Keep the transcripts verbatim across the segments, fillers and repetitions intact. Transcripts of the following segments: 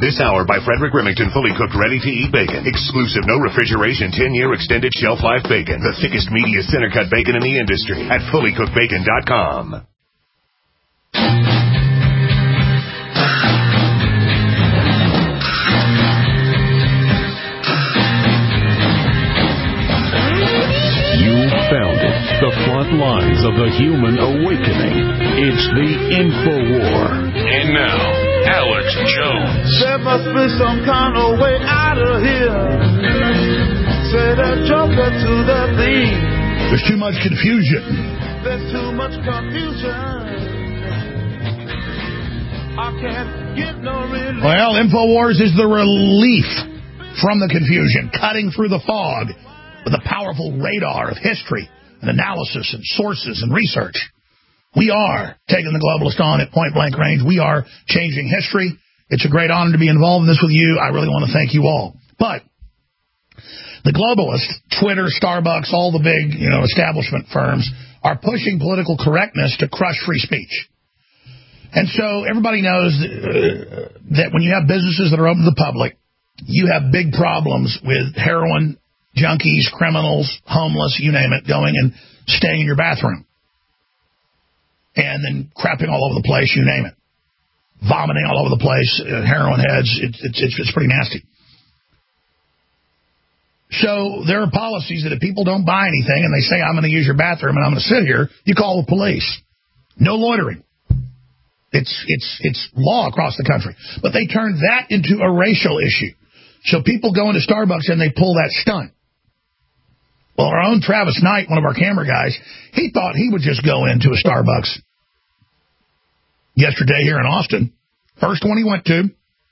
This hour by Frederick Remington, fully cooked, ready-to-eat bacon. Exclusive, no refrigeration, ten-year extended shelf life bacon. The thickest, meatiest center-cut bacon in the industry at fully cooked bacon dot com. Found it. The front lines of the human awakening. It's the InfoWar. And now, Alex Jones. There must be some kind of way out of here. Say the joker to the thief. There's too much confusion. There's too much confusion. I can't get no relief. Well, InfoWars is the relief from the confusion, cutting through the fog with a powerful radar of history and analysis and sources and research. We are taking the globalist on at point-blank range. We are changing history. It's a great honor to be involved in this with you. I really want to thank you all. But the globalists, Twitter, Starbucks, all the big, you know, establishment firms are pushing political correctness to crush free speech. And so everybody knows uh, that when you have businesses that are open to the public, you have big problems with heroin junkies, criminals, homeless, you name it, going and staying in your bathroom. And then crapping all over the place, you name it. Vomiting all over the place, uh, heroin heads, it, it, it's, it's pretty nasty. So there are policies that if people don't buy anything and they say, I'm going to use your bathroom and I'm going to sit here, you call the police. No loitering. It's, it's, it's law across the country. But they turned that into a racial issue. So people go into Starbucks and they pull that stunt. Well, our own Travis Knight, one of our camera guys, he thought he would just go into a Starbucks yesterday here in Austin. First one he went to.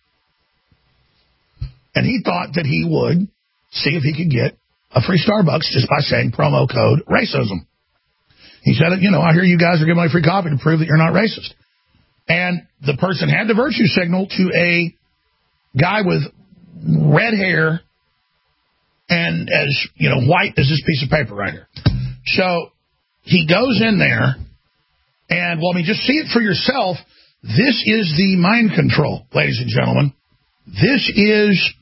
And he thought that he would see if he could get a free Starbucks just by saying promo code racism. He said, you know, I hear you guys are giving away free coffee to prove that you're not racist. And the person had the virtue signal to a guy with red hair and as, you know, white as this piece of paper right here. So he goes in there and, well, I mean, just see it for yourself. This is the mind control, ladies and gentlemen. This is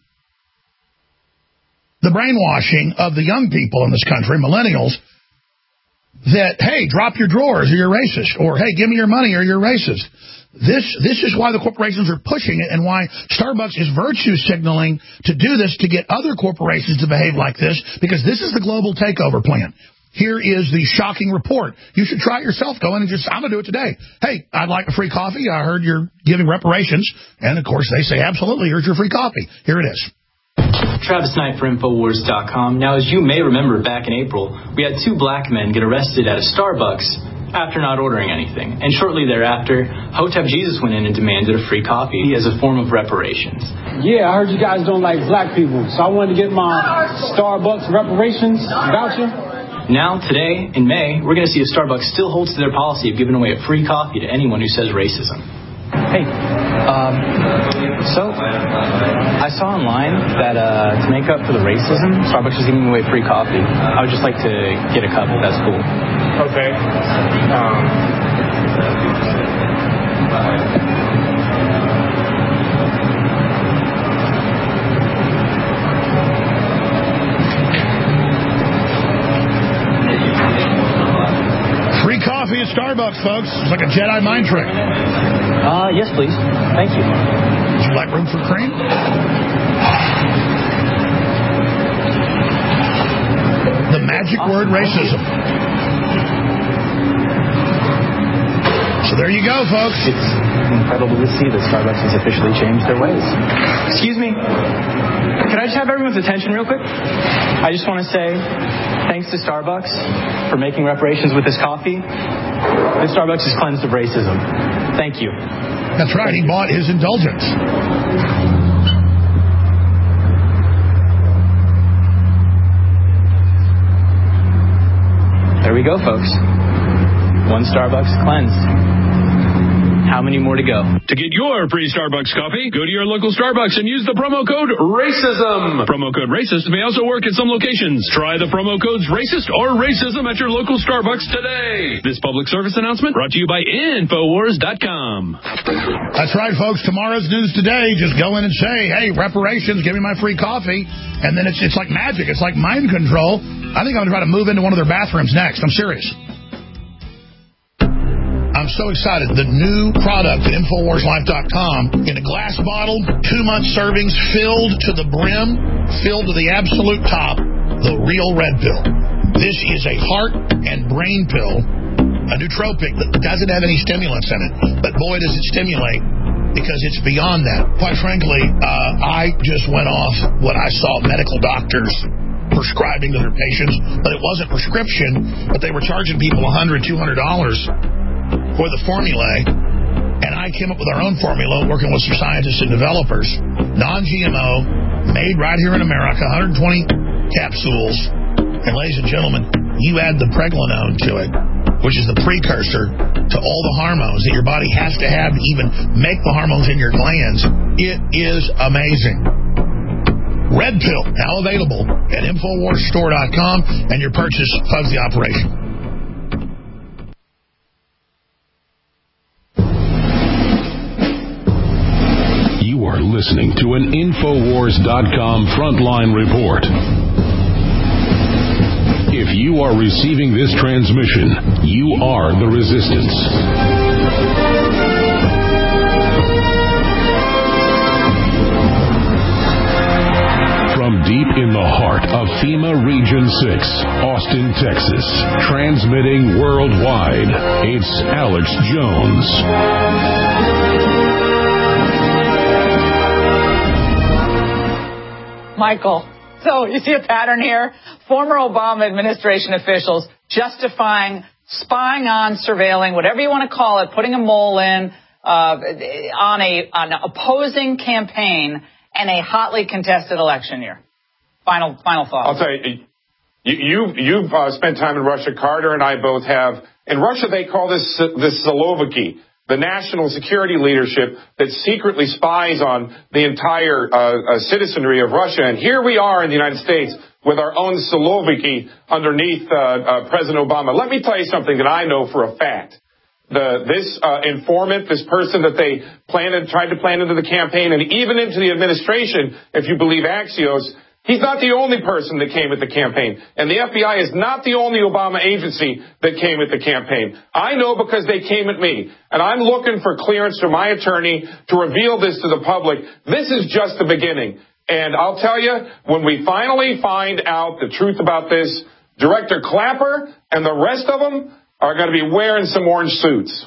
the brainwashing of the young people in this country, millennials, that, hey, drop your drawers or you're racist, or, hey, give me your money or you're racist. This this is why the corporations are pushing it and why Starbucks is virtue signaling to do this to get other corporations to behave like this, because this is the global takeover plan. Here is the shocking report. You should try it yourself. Go in and just, I'm going to do it today. Hey, I'd like a free coffee. I heard you're giving reparations. And, of course, they say, absolutely, here's your free coffee. Here it is. Travis Knight for Infowars dot com. Now, as you may remember, back in April, we had two black men get arrested at a Starbucks after not ordering anything. And shortly thereafter, Hotep Jesus went in and demanded a free coffee as a form of reparations. Yeah, I heard you guys don't like black people, so I wanted to get my Starbucks reparations voucher. Now, today, in May, we're going to see if Starbucks still holds to their policy of giving away a free coffee to anyone who says racism. Hey, um, so I saw online that uh, to make up for the racism, Starbucks is giving away free coffee. I would just like to get a cup if that's cool. Okay. Um, Free coffee at Starbucks, folks. It's like a Jedi mind trick. Uh, yes, please. Thank you. Would you like room for cream? The magic awesome. word racism. So there you go, folks. It's incredible to see that Starbucks has officially changed their ways. Excuse me. Can I just have everyone's attention real quick? I just want to say thanks to Starbucks for making reparations with this coffee. This Starbucks is cleansed of racism. Thank you. That's right. He bought his indulgence. There we go, folks. One Starbucks cleansed. how many more to go? To get your free Starbucks coffee, go to your local Starbucks and use the promo code RACISM. Promo code RACIST may also work at some locations. Try the promo codes RACIST or RACISM at your local Starbucks today. This public service announcement brought to you by Infowars dot com. That's right, folks. Tomorrow's news today. Just go in and say, hey, reparations, give me my free coffee. And then it's it's like magic. It's like mind control. I think I'm going to try to move into one of their bathrooms next. I'm serious. I'm so excited. The new product at Infowars Life dot com in a glass bottle, two-month servings, filled to the brim, filled to the absolute top, the real red pill. This is a heart and brain pill, a nootropic that doesn't have any stimulants in it. But boy, does it stimulate, because it's beyond that. Quite frankly, uh, I just went off what I saw medical doctors prescribing to their patients, but it wasn't prescription, but they were charging people one hundred dollars, two hundred dollars for the formulae, and I came up with our own formula, working with some scientists and developers, non-G M O, made right here in America, one hundred twenty capsules, and ladies and gentlemen, you add the pregnenolone to it, which is the precursor to all the hormones that your body has to have to even make the hormones in your glands. It is amazing. Red Pill, now available at Infowars Store dot com, and your purchase funds the operation. You are listening to an Infowars dot com frontline report. If you are receiving this transmission, you are the resistance. From deep in the heart of FEMA Region six, Austin, Texas, transmitting worldwide, it's Alex Jones. Michael, so you see a pattern here? Former Obama administration officials justifying spying on, surveilling, whatever you want to call it, putting a mole in uh, on a on an opposing campaign and a hotly contested election year. Final final thoughts. I'll tell you, you, you you've uh, spent time in Russia. Carter and I both have. In Russia, they call this this Siloviki, the national security leadership that secretly spies on the entire uh, uh, citizenry of Russia. And here we are in the United States with our own Siloviki underneath uh, uh, President Obama. Let me tell you something that I know for a fact. The, this uh, informant, this person that they planted, tried to plant into the campaign and even into the administration, if you believe Axios, he's not the only person that came at the campaign. And the F B I is not the only Obama agency that came at the campaign. I know because they came at me. And I'm looking for clearance from my attorney to reveal this to the public. This is just the beginning. And I'll tell you, when we finally find out the truth about this, Director Clapper and the rest of them are going to be wearing some orange suits.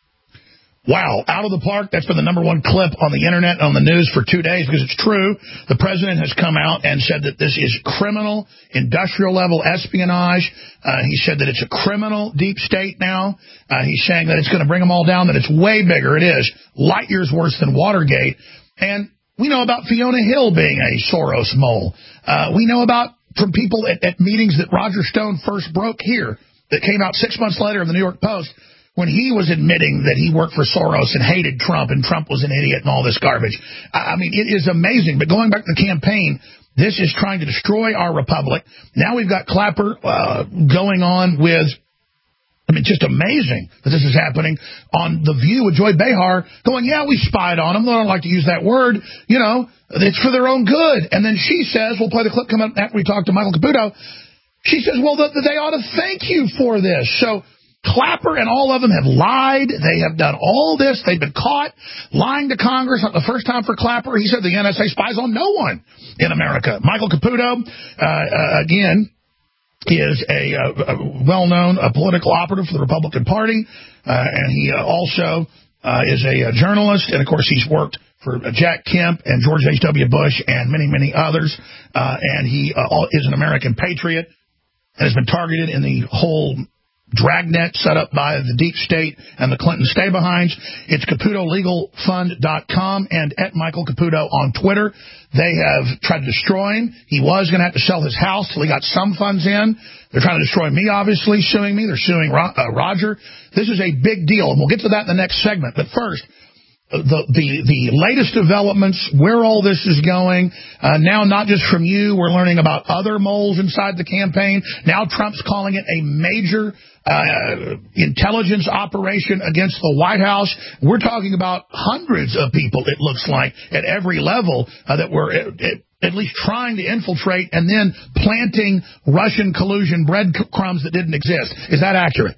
Wow, out of the park. That's been the number one clip on the internet, on the news for two days, because it's true. The president has come out and said that this is criminal, industrial-level espionage. Uh, he said that it's a criminal deep state now. Uh, he's saying that it's going to bring them all down, that it's way bigger. It is. Light years worse than Watergate. And we know about Fiona Hill being a Soros mole. Uh, we know about, from people at, at meetings that Roger Stone first broke here, that came out six months later in the New York Post, when he was admitting that he worked for Soros and hated Trump and Trump was an idiot and all this garbage. I mean, it is amazing. But going back to the campaign, this is trying to destroy our republic. Now we've got Clapper uh, going on with, I mean, just amazing that this is happening on The View with Joy Behar going, yeah, we spied on them. They don't like to use that word. You know, it's for their own good. And then she says, we'll play the clip coming up after we talk to Michael Caputo. She says, well, the, they ought to thank you for this. So Clapper and all of them have lied. They have done all this. They've been caught lying to Congress. Not the first time for Clapper. He said the N S A spies on no one in America. Michael Caputo, uh, uh, again, is a, a, a well-known a political operative for the Republican Party, uh, and he uh, also uh, is a, a journalist. And, of course, he's worked for Jack Kemp and George H W. Bush and many, many others. Uh, and he uh, is an American patriot and has been targeted in the whole dragnet set up by the deep state and the Clinton stay-behinds. It's Caputo Legal Fund dot com and at Michael Caputo on Twitter. They have tried to destroy him. He was going to have to sell his house till he got some funds in. They're trying to destroy me, obviously, suing me. They're suing Ro- uh, Roger. This is a big deal, and we'll get to that in the next segment. But first, The, the the latest developments, where all this is going. Uh, now, not just from you, we're learning about other moles inside the campaign. Now Trump's calling it a major uh, intelligence operation against the White House. We're talking about hundreds of people, it looks like, at every level uh, that were at, at least trying to infiltrate and then planting Russian collusion breadcrumbs that didn't exist. Is that accurate?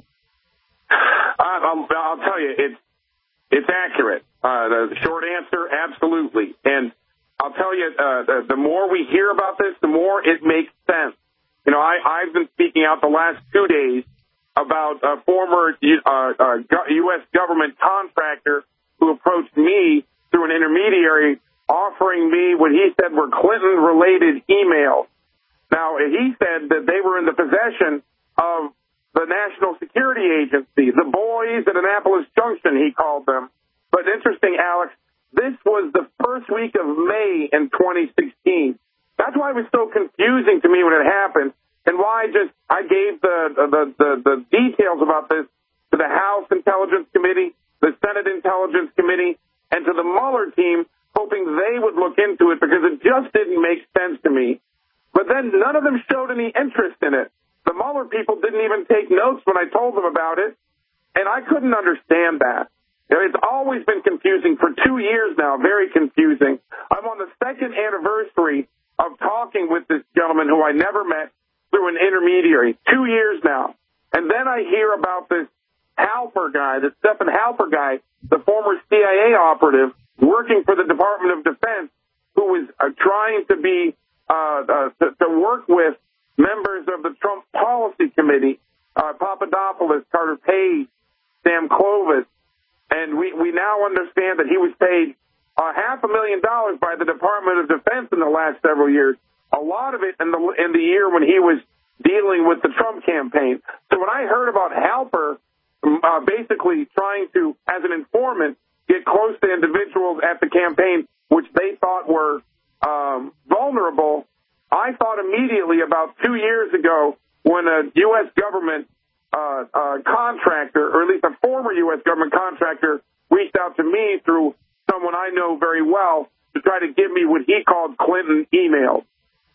Uh, I'll, I'll tell you, it's, it's accurate. Uh, the short answer, absolutely. And I'll tell you, uh, the, the more we hear about this, the more it makes sense. You know, I, I've been speaking out the last two days about a former uh, uh, U S government contractor who approached me through an intermediary offering me what he said were Clinton-related emails. Now, he said that they were in the possession of the National Security Agency, the boys at Annapolis Junction, he called them. But interesting, Alex, this was the first week of May in twenty sixteen. That's why it was so confusing to me when it happened, and why I just I gave the the, the, the details about this to the House Intelligence Committee, the Senate Intelligence Committee, and to the Mueller team, hoping they would look into it because it just didn't make sense to me. But then none of them showed any interest in it. The Mueller people didn't even take notes when I told them about it, and I couldn't understand that. It's always been confusing for two years now, very confusing. I'm on the second anniversary of talking with this gentleman who I never met through an intermediary, two years now. And then I hear about this Halper guy, this Stephen Halper guy, the former C I A operative working for the Department of Defense, who was uh, trying to be, uh, uh, to, to work with members of the Trump Policy Committee, uh, Papadopoulos, Carter Page, Sam Clovis. And we, we now understand that he was paid uh, half a million dollars by the Department of Defense in the last several years, a lot of it in the in the year when he was dealing with the Trump campaign. So when I heard about Halper uh, basically trying to, as an informant, get close to individuals at the campaign which they thought were um, vulnerable, I thought immediately about two years ago when a U S government Uh, uh, contractor, or at least a former U S government contractor, reached out to me through someone I know very well to try to give me what he called Clinton emails.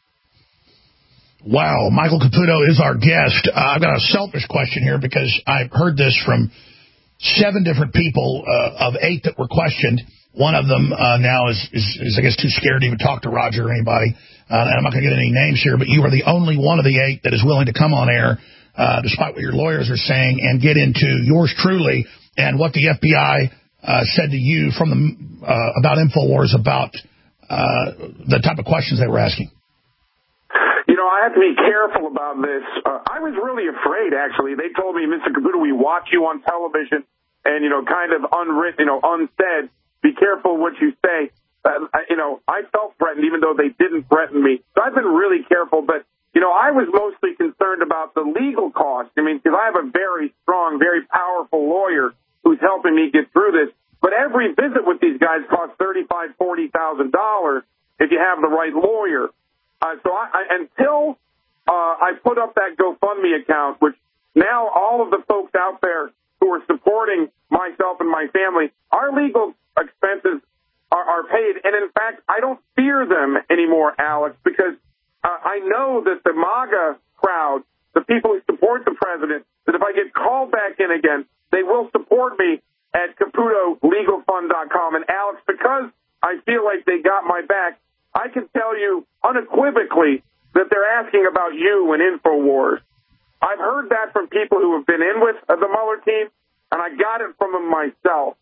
Wow, Michael Caputo is our guest. Uh, I've got a selfish question here because I've heard this from seven different people uh, of eight that were questioned. One of them uh, now is, is, is, I guess, too scared to even talk to Roger or anybody. Uh, and I'm not going to get any names here, but you are the only one of the eight that is willing to come on air, Uh, despite what your lawyers are saying, and get into yours truly and what the F B I uh, said to you from the uh, about InfoWars about uh, the type of questions they were asking. You know, I have to be careful about this. Uh, I was really afraid, actually. They told me, Mister Caputo, we watch you on television, and, you know, kind of unwritten, you know, unsaid, be careful what you say. Uh, I, you know, I felt threatened, even though they didn't threaten me. So I've been really careful, but you know, I was mostly concerned about the legal costs. I mean, because I have a very strong, very powerful lawyer who's helping me get through this. But every visit with these guys costs thirty-five thousand dollars, forty thousand dollars if you have the right lawyer. Uh, so I, I, until uh, I put up that GoFundMe account, which now all of the folks out there who are supporting myself and my family, our legal expenses are, are paid. And in fact, I don't fear them anymore, Alex, because Uh, I know that the MAGA crowd, the people who support the president, that if I get called back in again, they will support me at Caputo Legal Fund dot com. And, Alex, because I feel like they got my back, I can tell you unequivocally that they're asking about you and InfoWars. I've heard that from people who have been in with uh, the Mueller team, and I got it from them myself.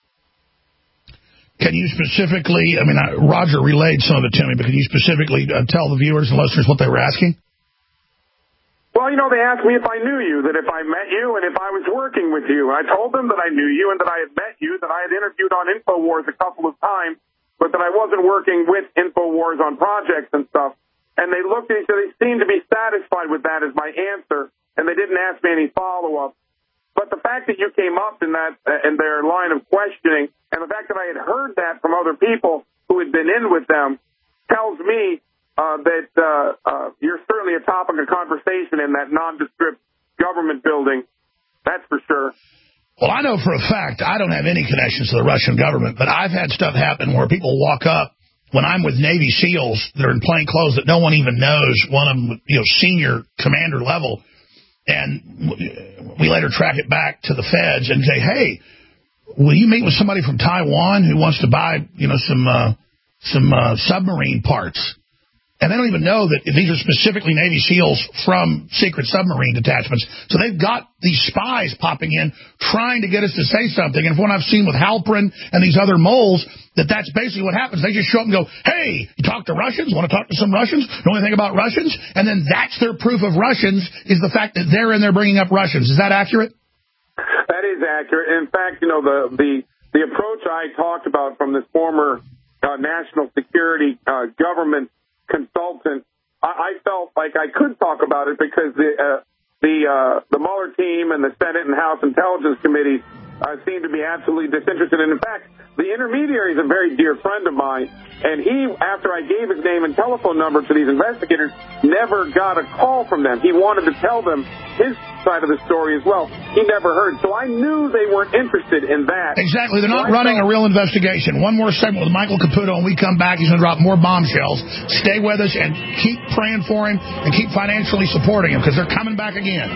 Can you specifically, I mean, uh, Roger relayed some of it to me, but can you specifically uh, tell the viewers and listeners what they were asking? Well, you know, they asked me if I knew you, that if I met you and if I was working with you. I told them that I knew you and that I had met you, that I had interviewed on InfoWars a couple of times, but that I wasn't working with InfoWars on projects and stuff. And they looked at each other, they seemed to be satisfied with that as my answer. and they didn't ask me any follow-up. But the fact that you came up in that uh, in their line of questioning, and the fact that I had heard that from other people who had been in with them, tells me uh, that uh, uh, you're certainly a topic of conversation in that nondescript government building. That's for sure. Well, I know for a fact I don't have any connections to the Russian government, but I've had stuff happen where people walk up when I'm with Navy SEALs that are in plain clothes that no one even knows, one of them, you know, senior commander level, and we later track it back to the feds and say, hey, will you meet with somebody from Taiwan who wants to buy, you know, some uh, some uh, submarine parts? And they don't even know that these are specifically Navy SEALs from secret submarine detachments. So they've got these spies popping in trying to get us to say something. And from what I've seen with Halperin and these other moles, that that's basically what happens. They just show up and go, hey, you talk to Russians? Want to talk to some Russians? Know anything about Russians? And then that's their proof of Russians, is the fact that they're in there bringing up Russians. Is that accurate? That is accurate. In fact, you know, the the, the approach I talked about from this former uh, national security uh, government consultant, I, I felt like I could talk about it because the uh, the uh, the Mueller team and the Senate and House Intelligence Committees uh, seem to be absolutely disinterested. And in fact, the intermediary is a very dear friend of mine, and he, after I gave his name and telephone number to these investigators, never got a call from them. He wanted to tell them his side of the story as well. He never heard. So I knew they weren't interested in that. Exactly. They're not so running thought, a real investigation. One more segment with Michael Caputo, and we come back. He's going to drop more bombshells. Stay with us and keep praying for him and keep financially supporting him because they're coming back again.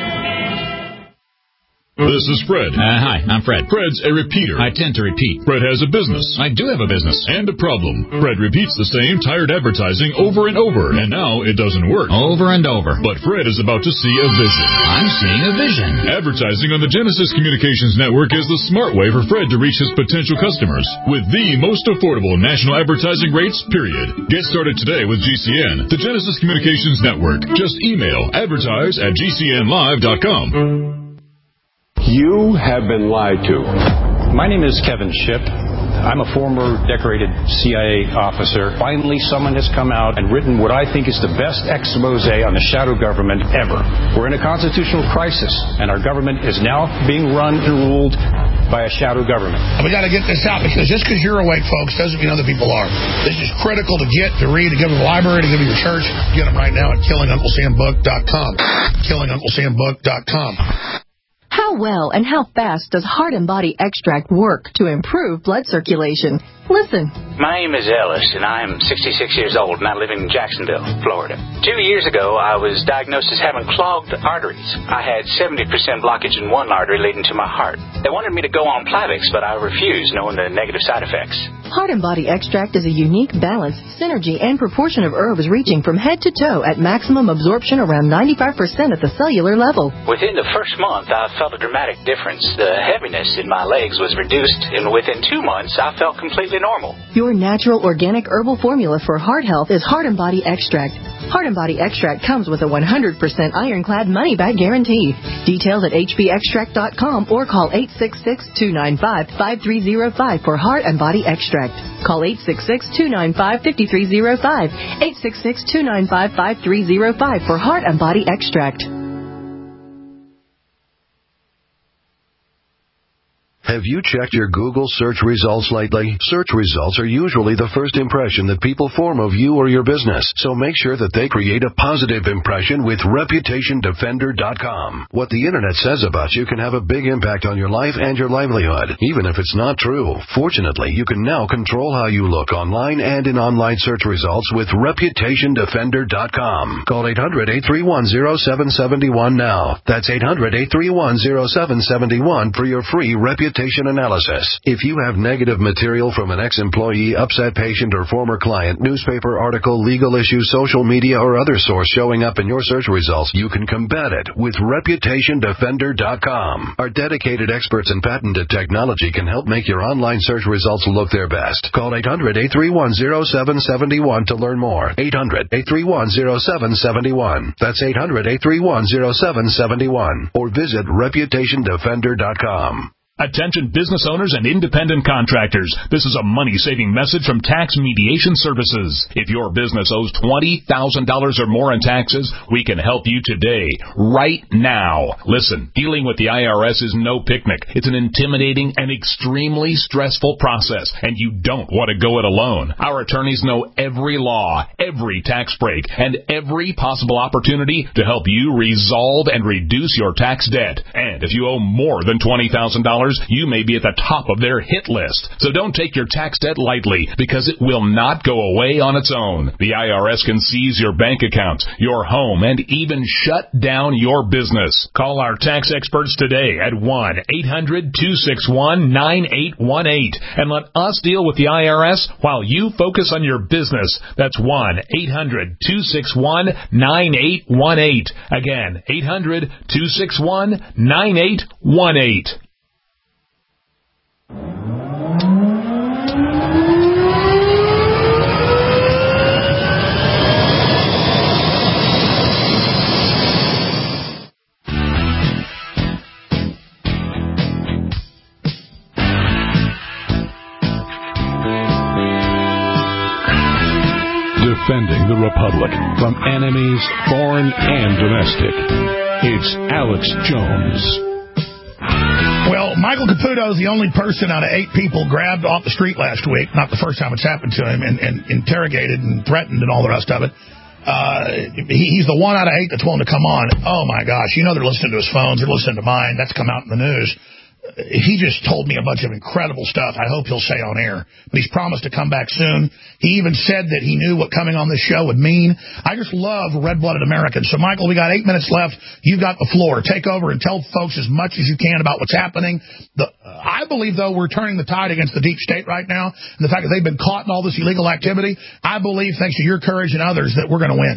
This is Fred. Uh, hi, I'm Fred. Fred's a repeater. I tend to repeat. Fred has a business. I do have a business. And a problem. Fred repeats the same tired advertising over and over, and now it doesn't work. Over and over. But Fred is about to see a vision. I'm seeing a vision. Advertising on the Genesis Communications Network is the smart way for Fred to reach his potential customers with the most affordable national advertising rates, period. Get started today with G C N, the Genesis Communications Network. Just email advertise at G C N live dot com. You have been lied to. My name is Kevin Shipp. I'm a former decorated C I A officer. Finally, someone has come out and written what I think is the best expose on the shadow government ever. We're in a constitutional crisis, and our government is now being run and ruled by a shadow government. And we got to get this out, because just because you're awake, folks, doesn't mean other people are. This is critical to get, to read, to give to the library, to give to your church. Get them right now at killing uncle sam book dot com. killing uncle sam book dot com. How well and how fast does Heart and Body Extract work to improve blood circulation? Listen. My name is Ellis, and I'm sixty-six years old, and I live in Jacksonville, Florida. Two years ago, I was diagnosed as having clogged arteries. I had seventy percent blockage in one artery leading to my heart. They wanted me to go on Plavix, but I refused, knowing the negative side effects. Heart and Body Extract is a unique balance, synergy, and proportion of herbs reaching from head to toe at maximum absorption around ninety-five percent at the cellular level. Within the first month, I felt a dramatic difference. The heaviness in my legs was reduced, and within two months, I felt completely normal. Your natural organic herbal formula for heart health is Heart and Body Extract. Heart and Body Extract comes with a one hundred percent ironclad money-back guarantee. Details at H B extract dot com or call eight six six, two nine five, five three zero five for Heart and Body Extract. Call eight six six, two nine five, five three zero five, eight six six, two nine five, five three zero five for Heart and Body Extract. Have you checked your Google search results lately? Search results are usually the first impression that people form of you or your business, so make sure that they create a positive impression with reputation defender dot com. What the internet says about you can have a big impact on your life and your livelihood, even if it's not true. Fortunately, you can now control how you look online and in online search results with reputation defender dot com. Call eight hundred, eight three one, zero seven seven one now. That's eight hundred, eight three one, zero seven seven one for your free reputation analysis. If you have negative material from an ex-employee, upset patient, or former client, newspaper article, legal issue, social media, or other source showing up in your search results, you can combat it with reputation defender dot com. Our dedicated experts in patented technology can help make your online search results look their best. Call eight hundred, eight three one, zero seven seven one to learn more. eight hundred, eight three one, zero seven seven one. That's eight hundred, eight three one, zero seven seven one. Or visit reputation defender dot com. Attention business owners and independent contractors. This is a money-saving message from Tax Mediation Services. If your business owes twenty thousand dollars or more in taxes, we can help you today, right now. Listen, dealing with the I R S is no picnic. It's an intimidating and extremely stressful process, and you don't want to go it alone. Our attorneys know every law, every tax break, and every possible opportunity to help you resolve and reduce your tax debt. And if you owe more than twenty thousand dollars, you may be at the top of their hit list. So don't take your tax debt lightly, because it will not go away on its own. The I R S can seize your bank accounts, your home, and even shut down your business. Call our tax experts today at one eight hundred two six one nine eight one eight and let us deal with the I R S while you focus on your business. That's one eight hundred two six one nine eight one eight. Again, eight hundred two six one nine eight one eight. Defending the Republic from enemies, foreign and domestic. It's Alex Jones. Well, Michael Caputo is the only person out of eight people grabbed off the street last week, not the first time it's happened to him, and, and interrogated and threatened and all the rest of it. Uh, he, he's the one out of eight that's willing to come on. Oh, my gosh. You know they're listening to his phones. They're listening to mine. That's come out in the news. He just told me a bunch of incredible stuff I hope he'll say on air. But he's promised to come back soon. He even said that he knew what coming on this show would mean. I just love red-blooded Americans. So, Michael, we got eight minutes left. You've got the floor. Take over and tell folks as much as you can about what's happening. The, uh, I believe, though, we're turning the tide against the deep state right now. And the fact that they've been caught in all this illegal activity, I believe, thanks to your courage and others, that we're going to win.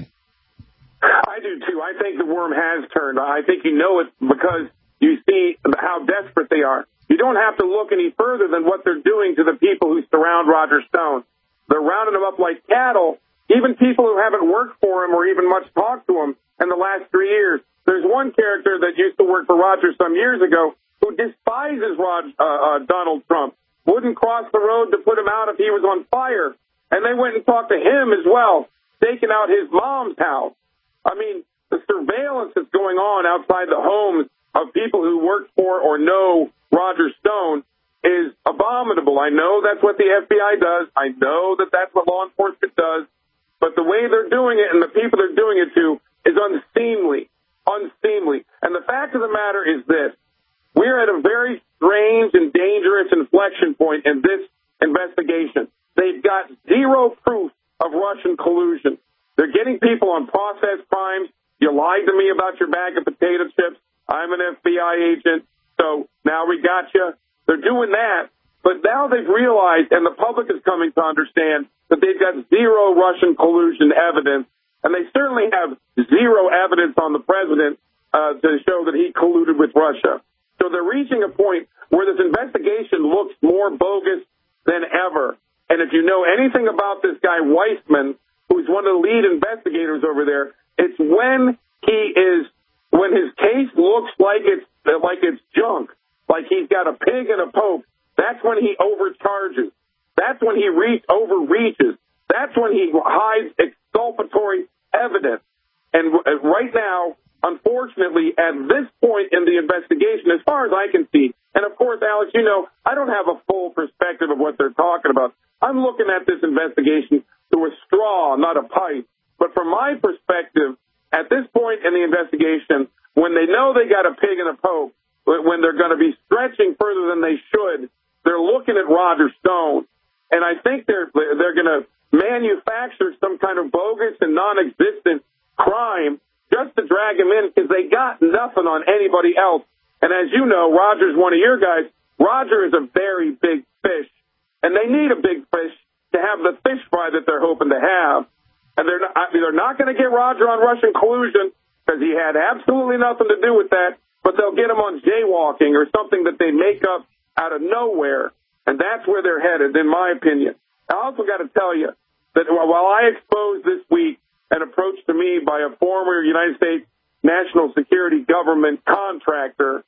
I do, too. I think the worm has turned. I think you know it because you see how desperate they are. You don't have to look any further than what they're doing to the people who surround Roger Stone. They're rounding them up like cattle, even people who haven't worked for him or even much talked to him in the last three years. There's one character that used to work for Roger some years ago who despises Rod, uh, uh, Donald Trump, wouldn't cross the road to put him out if he was on fire. And they went and talked to him as well, staking out his mom's house. I mean, the surveillance that's going on outside the homes of people who work for or know Roger Stone is abominable. I know that's what the F B I does. I know that that's what law enforcement does. But the way they're doing it and the people they're doing it to is unseemly, unseemly. And the fact of the matter is this. We're at a very strange and dangerous inflection point in this investigation. They've got zero proof of Russian collusion. They're getting people on process crimes. You lied to me about your bag of potato chips. I'm an F B I agent, so now we got you. They're doing that, but now they've realized, and the public is coming to understand, that they've got zero Russian collusion evidence, and they certainly have zero evidence on the president uh, to show that he colluded with Russia. So they're reaching a point where this investigation looks more bogus than ever. And if you know anything about this guy Weissman, who's one of the lead investigators over there, it's when he is when his case looks like it's like it's junk, like he's got a pig and a poke, that's when he overcharges. That's when he reach, overreaches. That's when he hides exculpatory evidence. And right now, unfortunately, at this point in the investigation, as far as I can see, and of course, Alex, you know, I don't have a full perspective of what they're talking about. I'm looking at this investigation through a straw, not a pipe. But from my perspective, at this point in the investigation, when they know they got a pig and a poke, when they're going to be stretching further than they should, they're looking at Roger Stone. And I think they're they're going to manufacture some kind of bogus and non-existent crime just to drag him in because they got nothing on anybody else. And as you know, Roger's one of your guys. Roger is a very big fish, and they need a big fish to have the fish fry that they're hoping to have. And they're not, they're not going to get Roger on Russian collusion because he had absolutely nothing to do with that, but they'll get him on jaywalking or something that they make up out of nowhere. And that's where they're headed, in my opinion. I also got to tell you that while I exposed this week an approach to me by a former United States national security government contractor, he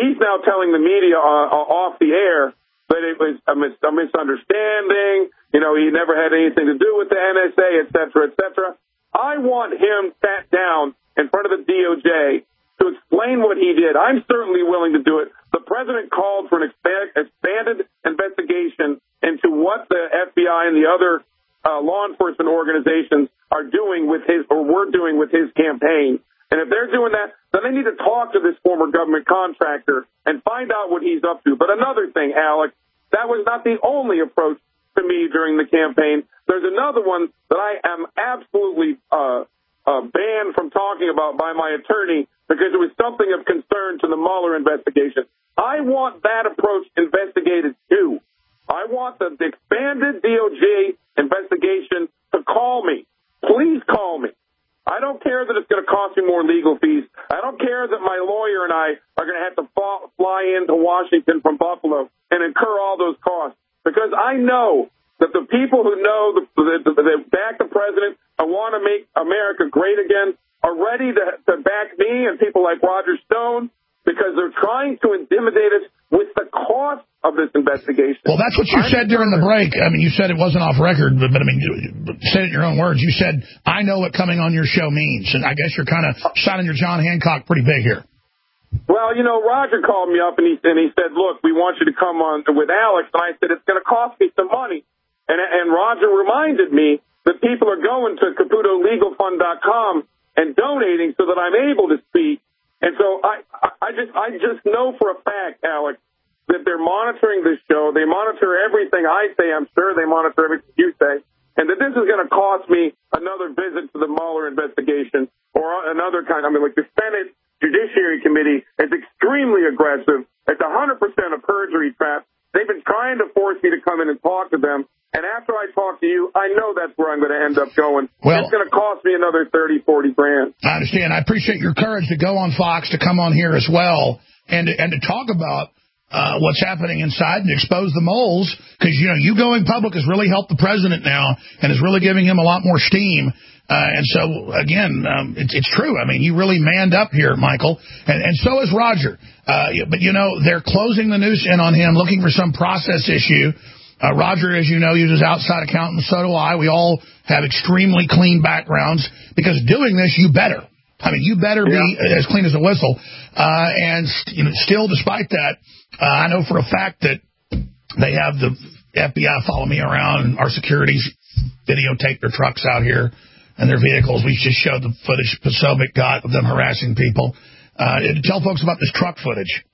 he's now telling the media uh, off the air that it was a, mis- a misunderstanding. You know, he never had anything to do with the N S A, et cetera, et cetera. I want him sat down in front of the D O J to explain what he did. I'm certainly willing to do it. The president called for an expand- expanded investigation into what the F B I and the other uh, law enforcement organizations are doing with his, or were doing with his campaign. And if they're doing that, then they need to talk to this former government contractor and find out what he's up to. But another thing, Alex, that was not the only approach to me during the campaign. There's another one that I am absolutely uh, uh, banned from talking about by my attorney because it was something of concern to the Mueller investigation. I want that approach investigated, too. I want the expanded D O J investigation to call me. Please call me. I don't care that it's going to cost me more legal fees. I don't care that my lawyer and I are going to have to fly into Washington from Buffalo and incur all those costs, because I know that the people who know that back the president and want to make America great again are ready to, to back me and people like Roger Stone, because they're trying to intimidate us with the cost of this investigation. Well, that's what you I'm said during the break. I mean, you said it wasn't off record, but, but I mean, say it in your own words. You said, I know what coming on your show means. And I guess you're kind of sounding your John Hancock pretty big here. Well, you know, Roger called me up and he, and he said, look, we want you to come on with Alex. And I said, it's going to cost me some money. And, and Roger reminded me that people are going to Caputo Legal Fund dot com and donating so that I'm able to speak. And so I, I just I just know for a fact, Alex, that they're monitoring this show. They monitor everything I say. I'm sure they monitor everything you say. And that this is going to cost me another visit to the Mueller investigation or another kind. I mean, like the Senate Judiciary Committee is extremely aggressive. It's one hundred percent a perjury trap. They've been trying to force me to come in and talk to them. And after I talk to you, I know that's where I'm going to end up going. Well, it's going to cost me another thirty, forty grand. I understand. I appreciate your courage to go on Fox, to come on here as well, and to, and to talk about uh, what's happening inside and expose the moles. Because, you know, you going public has really helped the president now and is really giving him a lot more steam. Uh, and so, again, um, it's, it's true. I mean, you really manned up here, Michael. And, and so is Roger. Uh, but, you know, they're closing the noose in on him, looking for some process issue. Uh, Roger, as you know, uses outside accountant, so do I. We all have extremely clean backgrounds, because doing this, you better. I mean, you better yeah. be as clean as a whistle. Uh, and you know, still, despite that, uh, I know for a fact that they have the F B I follow me around, and our securities videotape their trucks out here and their vehicles. We just showed the footage Posobiec got of them harassing people. Uh, tell folks about this truck footage.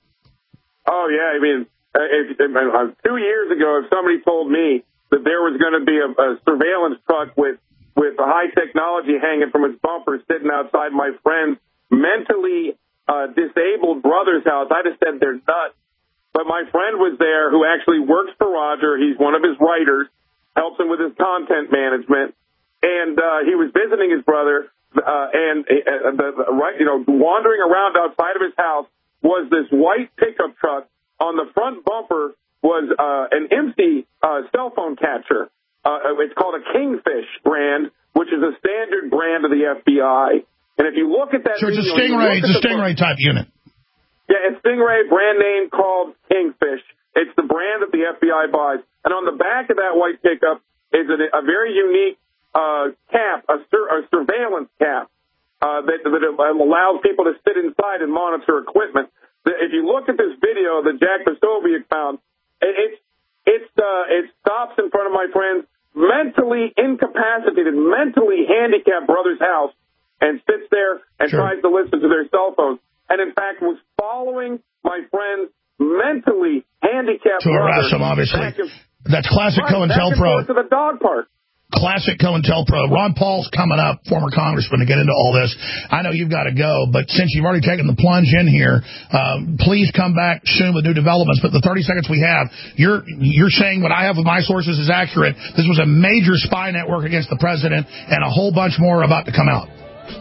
Oh, yeah, I mean... Uh, if, if, uh, two years ago, if somebody told me that there was going to be a, a surveillance truck with, with a high technology hanging from its bumper sitting outside my friend's mentally uh, disabled brother's house, I'd have said they're nuts. But my friend was there, who actually works for Roger. He's one of his writers, helps him with his content management. And uh, he was visiting his brother, uh, and uh, the, the, right, you know, wandering around outside of his house was this white pickup truck. On the front bumper was uh, an empty uh, cell phone catcher. Uh, it's called a Kingfish brand, which is a standard brand of the F B I. And if you look at that... So it's a Stingray, it's a Stingray type unit. Yeah, it's Stingray, brand name called Kingfish. It's the brand that the F B I buys. And on the back of that white pickup is a, a very unique uh, cap, a, sur- a surveillance cap uh, that, that allows people to sit inside and monitor equipment. If you look at this video that Jack Posobiec found, it, it, uh, it stops in front of my friend's mentally incapacitated, mentally handicapped brother's house and sits there and sure. tries to listen to their cell phones. And, in fact, was following my friend's mentally handicapped to brother. harass him, obviously. And, That's classic right, COINTELPRO. To the dog park. Classic COINTELPRO. Ron Paul's coming up, former congressman, to get into all this. I know you've got to go, but since you've already taken the plunge in here, um, please come back soon with new developments. But the thirty seconds we have, you're you're saying what I have with my sources is accurate. This was a major spy network against the president, and a whole bunch more about to come out.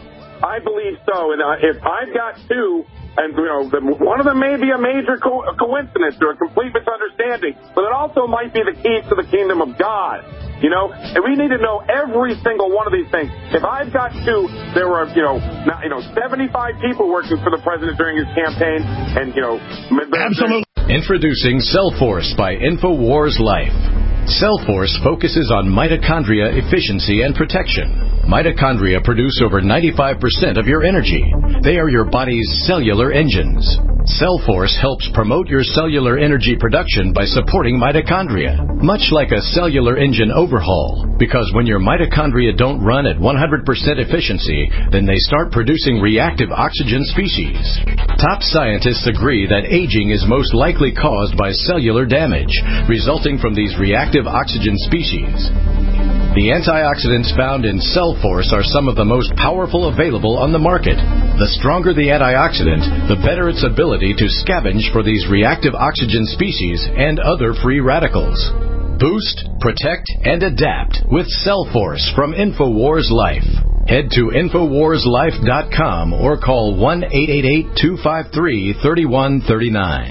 I believe so, and uh, if I've got two, and you know, the, one of them may be a major co- coincidence or a complete misunderstanding, but it also might be the keys to the kingdom of God. You know, and we need to know every single one of these things. If I've got two, there were, you know, not, you know, seventy-five people working for the president during his campaign, and, you know... Absolutely. Introducing Cellforce by InfoWars Life. Cellforce focuses on mitochondria efficiency and protection. Mitochondria produce over ninety-five percent of your energy. They are your body's cellular engines. Cellforce helps promote your cellular energy production by supporting mitochondria, much like a cellular engine overhaul. Because when your mitochondria don't run at one hundred percent efficiency, then they start producing reactive oxygen species. Top scientists agree that aging is most likely caused by cellular damage, resulting from these reactive oxygen species. The antioxidants found in Cellforce are some of the most powerful available on the market. The stronger the antioxidant, the better its ability to scavenge for these reactive oxygen species and other free radicals. Boost, protect, and adapt with Cellforce from InfoWars Life. Head to Infowars Life dot com or call one eight eight eight, two five three, three one three nine.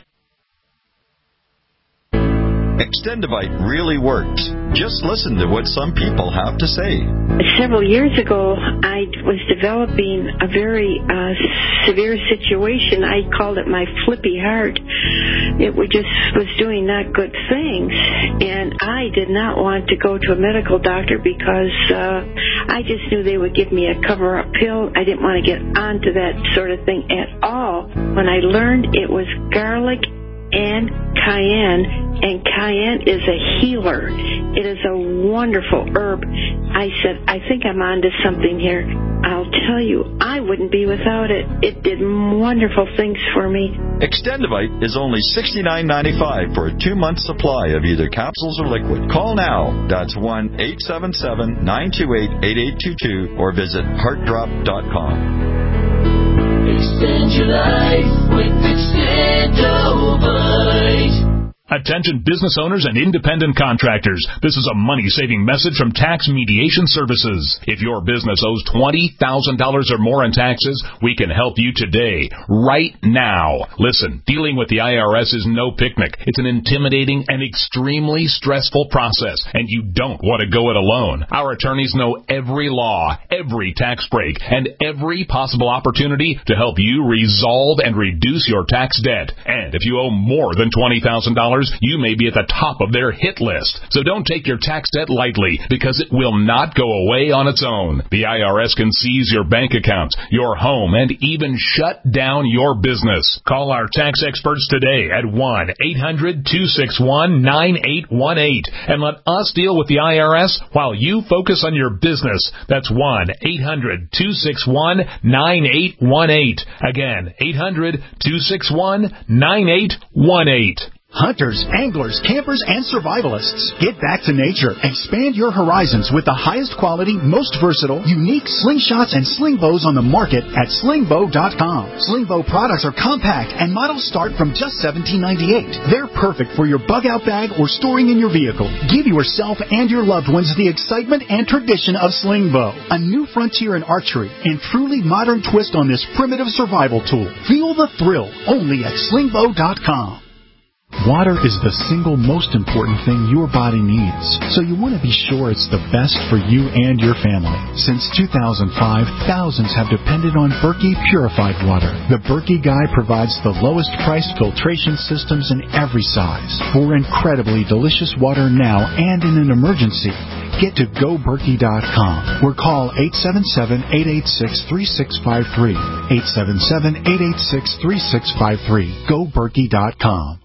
Extendivite really works. Just listen to what some people have to say. Several years ago, I was developing a very uh, severe situation. I called it my flippy heart. It was just was doing not good things, and I did not want to go to a medical doctor because uh, I just knew they would give me a cover-up pill. I didn't want to get onto that sort of thing at all. When I learned it was garlic and cayenne, and cayenne is a healer. It is a wonderful herb. I said, I think I'm onto something here. I'll tell you, I wouldn't be without it. It did wonderful things for me. Extendivite is only sixty-nine ninety-five for a two-month supply of either capsules or liquid. Call now. That's one eight seven seven, nine two eight, eight eight two two or visit heart drop dot com. Extend your life with Extendovite. Attention business owners and independent contractors. This is a money-saving message from Tax Mediation Services. If your business owes twenty thousand dollars or more in taxes, we can help you today, right now. Listen, dealing with the I R S is no picnic. It's an intimidating and extremely stressful process, and you don't want to go it alone. Our attorneys know every law, every tax break, and every possible opportunity to help you resolve and reduce your tax debt. And if you owe more than twenty thousand dollars, you may be at the top of their hit list. So don't take your tax debt lightly, because it will not go away on its own. The I R S can seize your bank accounts, your home, and even shut down your business. Call our tax experts today at one eight hundred, two six one, nine eight one eight and let us deal with the I R S while you focus on your business. That's one eight hundred, two six one, nine eight one eight. Again, eight hundred, two six one, nine eight one eight. Hunters, anglers, campers, and survivalists. Get back to nature. Expand your horizons with the highest quality, most versatile, unique slingshots and sling bows on the market at sling bow dot com. Sling bow products are compact and models start from just seventeen ninety-eight. They're perfect for your bug-out bag or storing in your vehicle. Give yourself and your loved ones the excitement and tradition of sling bow. A new frontier in archery and truly modern twist on this primitive survival tool. Feel the thrill only at sling bow dot com. Water is the single most important thing your body needs, so you want to be sure it's the best for you and your family. Since two thousand five, thousands have depended on Berkey Purified Water. The Berkey Guy provides the lowest priced filtration systems in every size for incredibly delicious water now and in an emergency. Get to go berkey dot com or call eight seven seven, eight eight six, three six five three. eight seven seven, eight eight six, three six five three. go berkey dot com.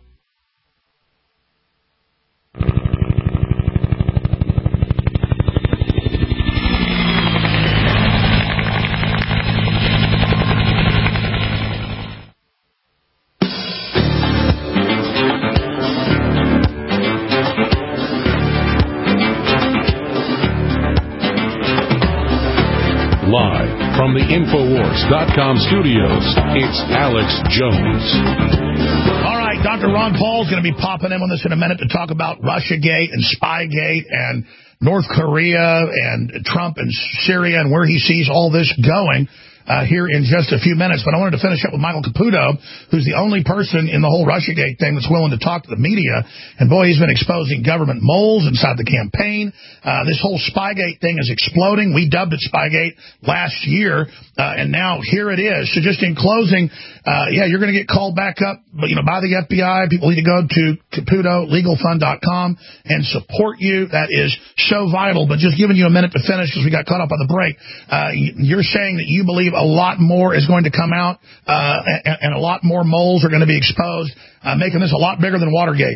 Live from the Infowars dot com studios, it's Alex Jones. All right, Doctor Ron Paul's going to be popping in with us in a minute to talk about Russiagate and Spygate and North Korea and Trump and Syria and where he sees all this going. uh, here in just a few minutes. But I wanted to finish up with Michael Caputo, who's the only person in the whole Russiagate thing that's willing to talk to the media. And, boy, he's been exposing government moles inside the campaign. Uh, this whole Spygate thing is exploding. We dubbed it Spygate last year, uh, and now here it is. So just in closing, uh, yeah, you're going to get called back up, but you know, by the F B I. People need to go to Caputo Legal Fund dot com and support you. That is so vital. But just giving you a minute to finish because we got caught up on the break. Uh, you're saying that you believe a lot more is going to come out, uh, and, and a lot more moles are going to be exposed, uh, making this a lot bigger than Watergate.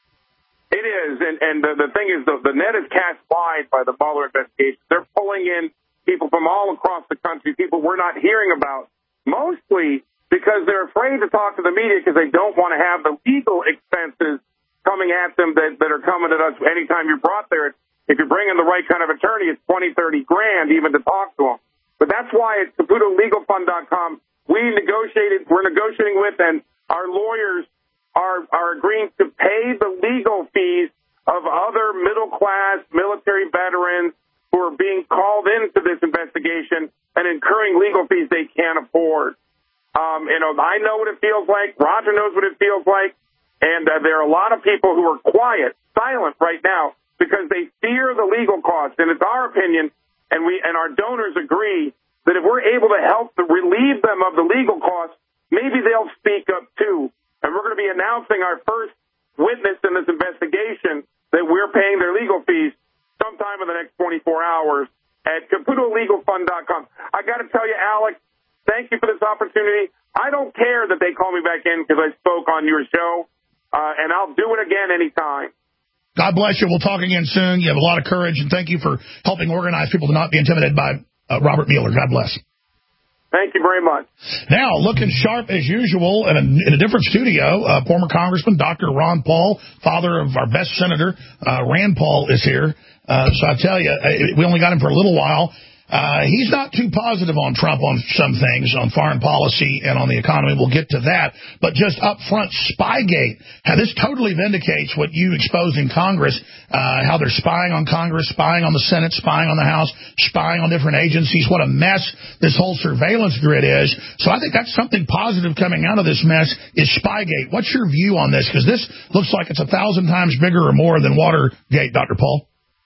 It is, and, and the, the thing is, the, the net is cast wide by the Mueller investigation. They're pulling in people from all across the country, people we're not hearing about, mostly because they're afraid to talk to the media because they don't want to have the legal expenses coming at them that, that are coming at us anytime you're brought there. If you're bringing the right kind of attorney, it's twenty, thirty grand even to talk to them. But that's why at Caputo Legal Fund dot com, we negotiated, we're negotiating with, and our lawyers are, are agreeing to pay the legal fees of other middle-class military veterans who are being called into this investigation and incurring legal fees they can't afford. Um, you know, I know what it feels like. Roger knows what it feels like. And uh, there are a lot of people who are quiet, silent right now because they fear the legal costs. And it's our opinion, and we and our donors agree, that if we're able to help to relieve them of the legal costs, maybe they'll speak up too. And we're going to be announcing our first witness in this investigation that we're paying their legal fees sometime in the next twenty-four hours at Caputo Legal Fund dot com. I got to tell you, Alex, thank you for this opportunity. I don't care that they call me back in because I spoke on your show, uh, and I'll do it again anytime. God bless you. We'll talk again soon. You have a lot of courage, and thank you for helping organize people to not be intimidated by uh, Robert Mueller. God bless. Thank you very much. Now, looking sharp as usual in a, in a different studio, uh, former Congressman Doctor Ron Paul, father of our best senator, uh, Rand Paul, is here. Uh, so I tell you, we only got him for a little while. Uh, he's not too positive on Trump on some things, on foreign policy and on the economy. We'll get to that. But just up front, Spygate. How this totally vindicates what you exposed in Congress, uh, how they're spying on Congress, spying on the Senate, spying on the House, spying on different agencies. What a mess this whole surveillance grid is. So I think that's something positive coming out of this mess is Spygate. What's your view on this? Because this looks like it's a thousand times bigger or more than Watergate, Doctor Paul.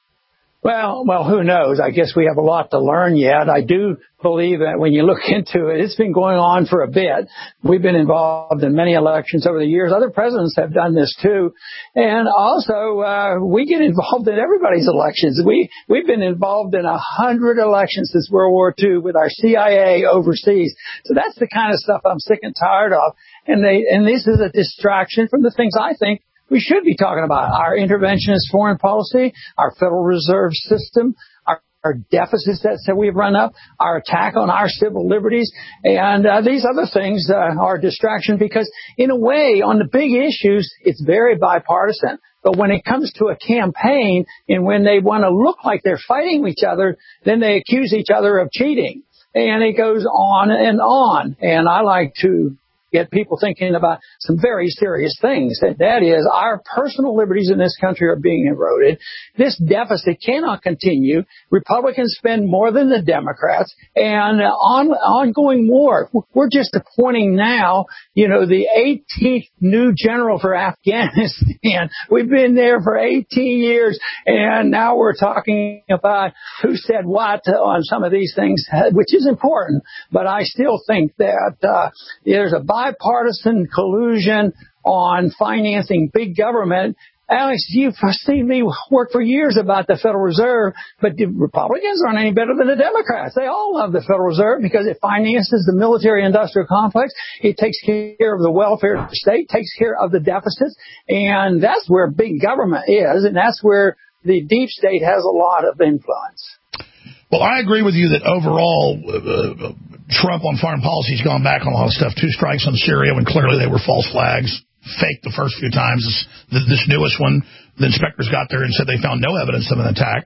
Well, well, who knows? I guess we have a lot to learn yet. I do believe that when you look into it, it's been going on for a bit. We've been involved in many elections over the years. Other presidents have done this too. And also, uh, we get involved in everybody's elections. We, we've been involved in a hundred elections since World War Two with our C I A overseas. So that's the kind of stuff I'm sick and tired of. And they, and this is a distraction from the things I think we should be talking about: our interventionist foreign policy, our Federal Reserve System, our, our deficits that, that we've run up, our attack on our civil liberties, and uh, these other things uh, are a distraction because, in a way, on the big issues, it's very bipartisan. But when it comes to a campaign and when they want to look like they're fighting each other, then they accuse each other of cheating. And it goes on and on. And I like to get people thinking about some very serious things. And that is, our personal liberties in this country are being eroded. This deficit cannot continue. Republicans spend more than the Democrats. And on ongoing war, we're just appointing now, you know, the eighteenth new general for Afghanistan. We've been there for eighteen years, and now we're talking about who said what on some of these things, which is important. But I still think that uh, there's a bipartisan collusion on financing big government. Alex, you've seen me work for years about the Federal Reserve, but the Republicans aren't any better than the Democrats. They all love the Federal Reserve because it finances the military-industrial complex. It takes care of the welfare of the state, takes care of the deficits, and that's where big government is, and that's where the deep state has a lot of influence. Well, I agree with you that overall uh, Trump on foreign policy has gone back on a lot of stuff. Two strikes on Syria when clearly they were false flags, faked the first few times. This, this newest one, the inspectors got there and said they found no evidence of an attack.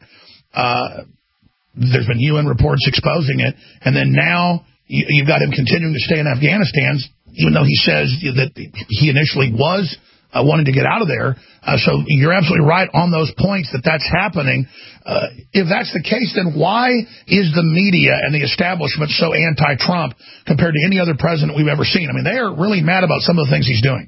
Uh, there's been U N reports exposing it. And then now you, you've got him continuing to stay in Afghanistan, even though he says that he initially was uh, wanting to get out of there. Uh, so you're absolutely right on those points that that's happening. Uh, if that's the case, then why is the media and the establishment so anti-Trump compared to any other president we've ever seen? I mean, they are really mad about some of the things he's doing.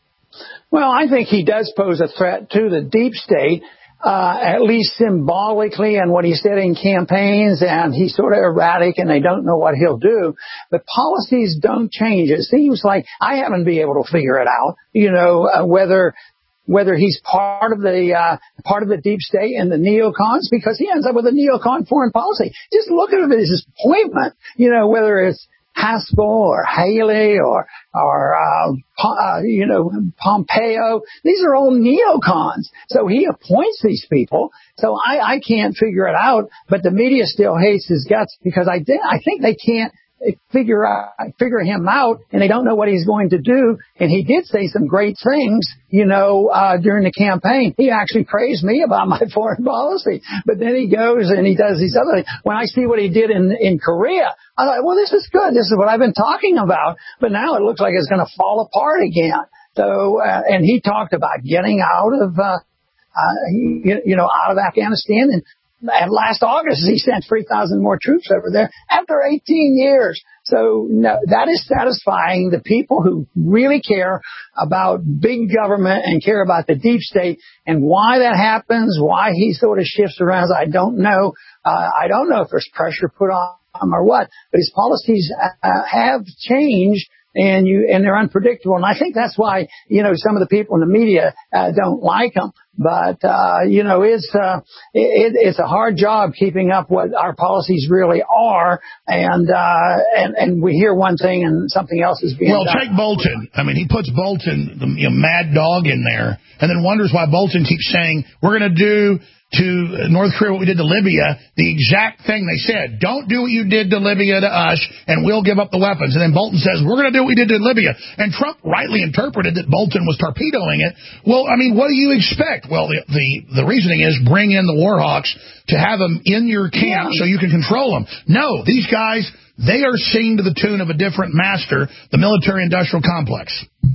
Well, I think he does pose a threat to the deep state. Uh, at least symbolically, and what he said in campaigns, and he's sort of erratic and they don't know what he'll do. But policies don't change. It seems like I haven't been able to figure it out, you know, uh, whether whether he's part of the uh, part of the deep state and the neocons, because he ends up with a neocon foreign policy. Just look at it as his appointment, you know, whether it's Haspel or Haley or, or uh, uh, you know, Pompeo. These are all neocons. So he appoints these people. So I, I can't figure it out. But the media still hates his guts because I, did, I think they can't figure out, figure him out, and they don't know what he's going to do. And he did say some great things, you know, uh, during the campaign. He actually praised me about my foreign policy, but then he goes and he does these other things. When I see what he did in, in Korea, I thought, well, this is good. This is what I've been talking about, but now it looks like it's going to fall apart again. So, uh, and he talked about getting out of, uh, uh, you, you know, out of Afghanistan. And And last August, he sent three thousand more troops over there after eighteen years. So no, that is satisfying the people who really care about big government and care about the deep state. And why that happens, why he sort of shifts around, I don't know. Uh, I don't know if there's pressure put on him or what, but his policies uh, have changed. And you, and they're unpredictable. And I think that's why, you know, some of the people in the media, uh, don't like them. But, uh, you know, it's, uh, it, it's a hard job keeping up what our policies really are. And, uh, and, and we hear one thing and something else is being well, done. Well, take Bolton. I mean, he puts Bolton, the you know, mad dog in there, and then wonders why Bolton keeps saying, we're going to do to North Korea what we did to Libya, the exact thing they said. Don't do what you did to Libya to us, and we'll give up the weapons. And then Bolton says, we're going to do what we did to Libya. And Trump rightly interpreted that Bolton was torpedoing it. Well, I mean, what do you expect? Well, the the, the reasoning is bring in the war hawks to have them in your camp so you can control them. No, these guys, they are singing to the tune of a different master, the military-industrial complex.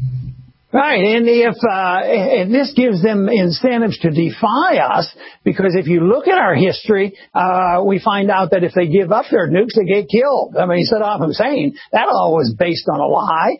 Right, and if uh, and this gives them incentives to defy us, because if you look at our history, uh, we find out that if they give up their nukes, they get killed. I mean, Saddam Hussein, that all was based on a lie.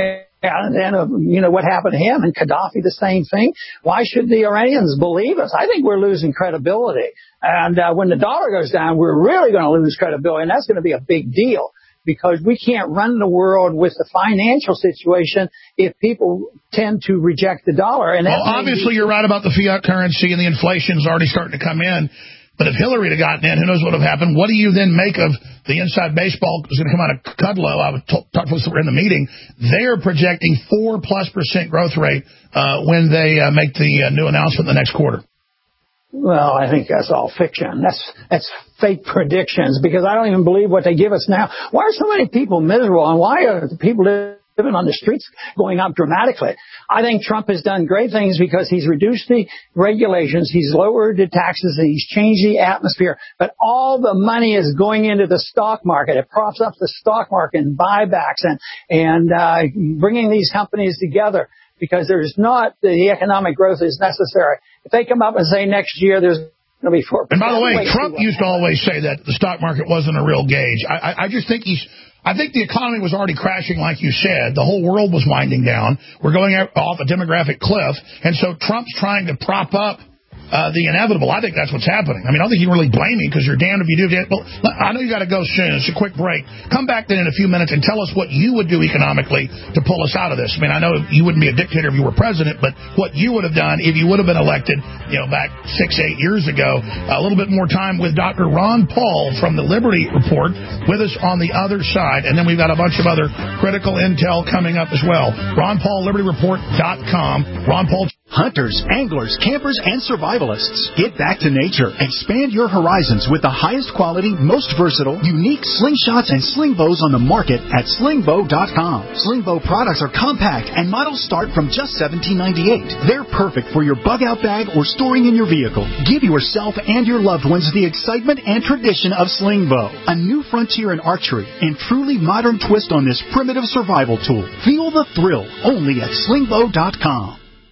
And then, uh, you know, what happened to him, and Gaddafi, the same thing. Why should the Iranians believe us? I think we're losing credibility. And uh, when the dollar goes down, we're really going to lose credibility, and that's going to be a big deal. Because we can't run the world with the financial situation if people tend to reject the dollar. And well, obviously you're right about the fiat currency, and the inflation's already starting to come in. But if Hillary had gotten in, who knows what would have happened? What do you then make of the inside baseball? It was going to come out of Kudlow. I would talk to folks that were in the meeting. They are projecting four plus percent growth rate uh, when they uh, make the uh, new announcement in the next quarter. Well, I think that's all fiction. That's that's fake predictions, because I don't even believe what they give us now. Why are so many people miserable, and why are the people living on the streets going up dramatically? I think Trump has done great things because he's reduced the regulations, he's lowered the taxes, and he's changed the atmosphere. But all the money is going into the stock market. It props up the stock market and buybacks and and uh, bringing these companies together, because there's not the economic growth is necessary. If they come up and say next year there's going to be four percent. And by the way, Trump used to always say that the stock market wasn't a real gauge. I, I, I just think he's, I think the economy was already crashing, like you said. The whole world was winding down. We're going off a demographic cliff. And so Trump's trying to prop up Uh, the inevitable. I think that's what's happening. I mean, I don't think you can really blame me, because you're damned if you do. Well, I know you got to go soon. It's a quick break. Come back then in a few minutes and tell us what you would do economically to pull us out of this. I mean, I know you wouldn't be a dictator if you were president, but what you would have done if you would have been elected, you know, back six, eight years ago. A little bit more time with Doctor Ron Paul from the Liberty Report with us on the other side. And then we've got a bunch of other critical intel coming up as well. Ron Paul, Liberty Report dot com. Ron Paul. Hunters, anglers, campers, and survivalists. Get back to nature. Expand your horizons with the highest quality, most versatile, unique slingshots and sling bows on the market at sling bow dot com. Sling bow products are compact, and models start from just seventeen ninety-eight. They're perfect for your bug-out bag or storing in your vehicle. Give yourself and your loved ones the excitement and tradition of sling bow, a new frontier in archery and truly modern twist on this primitive survival tool. Feel the thrill only at sling bow dot com.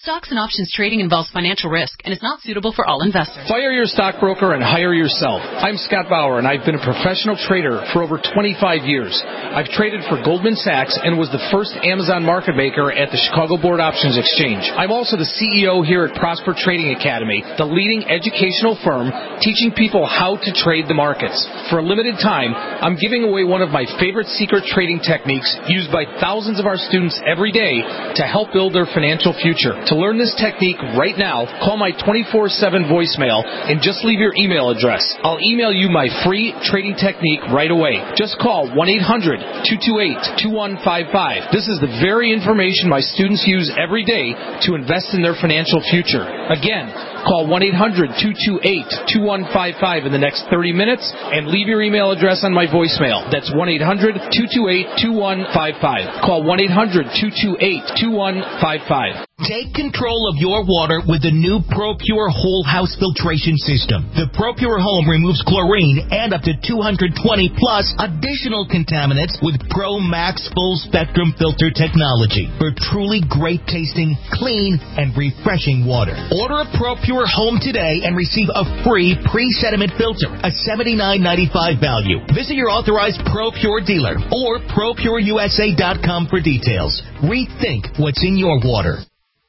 Stocks and options trading involves financial risk and is not suitable for all investors. Fire your stockbroker and hire yourself. I'm Scott Bauer, and I've been a professional trader for over twenty-five years. I've traded for Goldman Sachs and was the first Amazon market maker at the Chicago Board Options Exchange. I'm also the C E O here at Prosper Trading Academy, the leading educational firm teaching people how to trade the markets. For a limited time, I'm giving away one of my favorite secret trading techniques used by thousands of our students every day to help build their financial future. To learn this technique right now, call my twenty-four seven voicemail and just leave your email address. I'll email you my free trading technique right away. Just call one eight hundred two two eight two one five five. This is the very information my students use every day to invest in their financial future. Again, call one eight hundred two two eight two one five five in the next thirty minutes and leave your email address on my voicemail. That's one eight hundred two two eight two one five five. Call one eight hundred two two eight two one five five. Take control of your water with the new ProPure Whole House Filtration System. The ProPure Home removes chlorine and up to two hundred twenty plus additional contaminants with Pro Max Full Spectrum Filter technology for truly great tasting, clean, and refreshing water. Order a ProPure Home today and receive a free pre-sediment filter, a seventy-nine ninety-five value. Visit your authorized ProPure dealer or pro pure u s a dot com for details. Rethink what's in your water.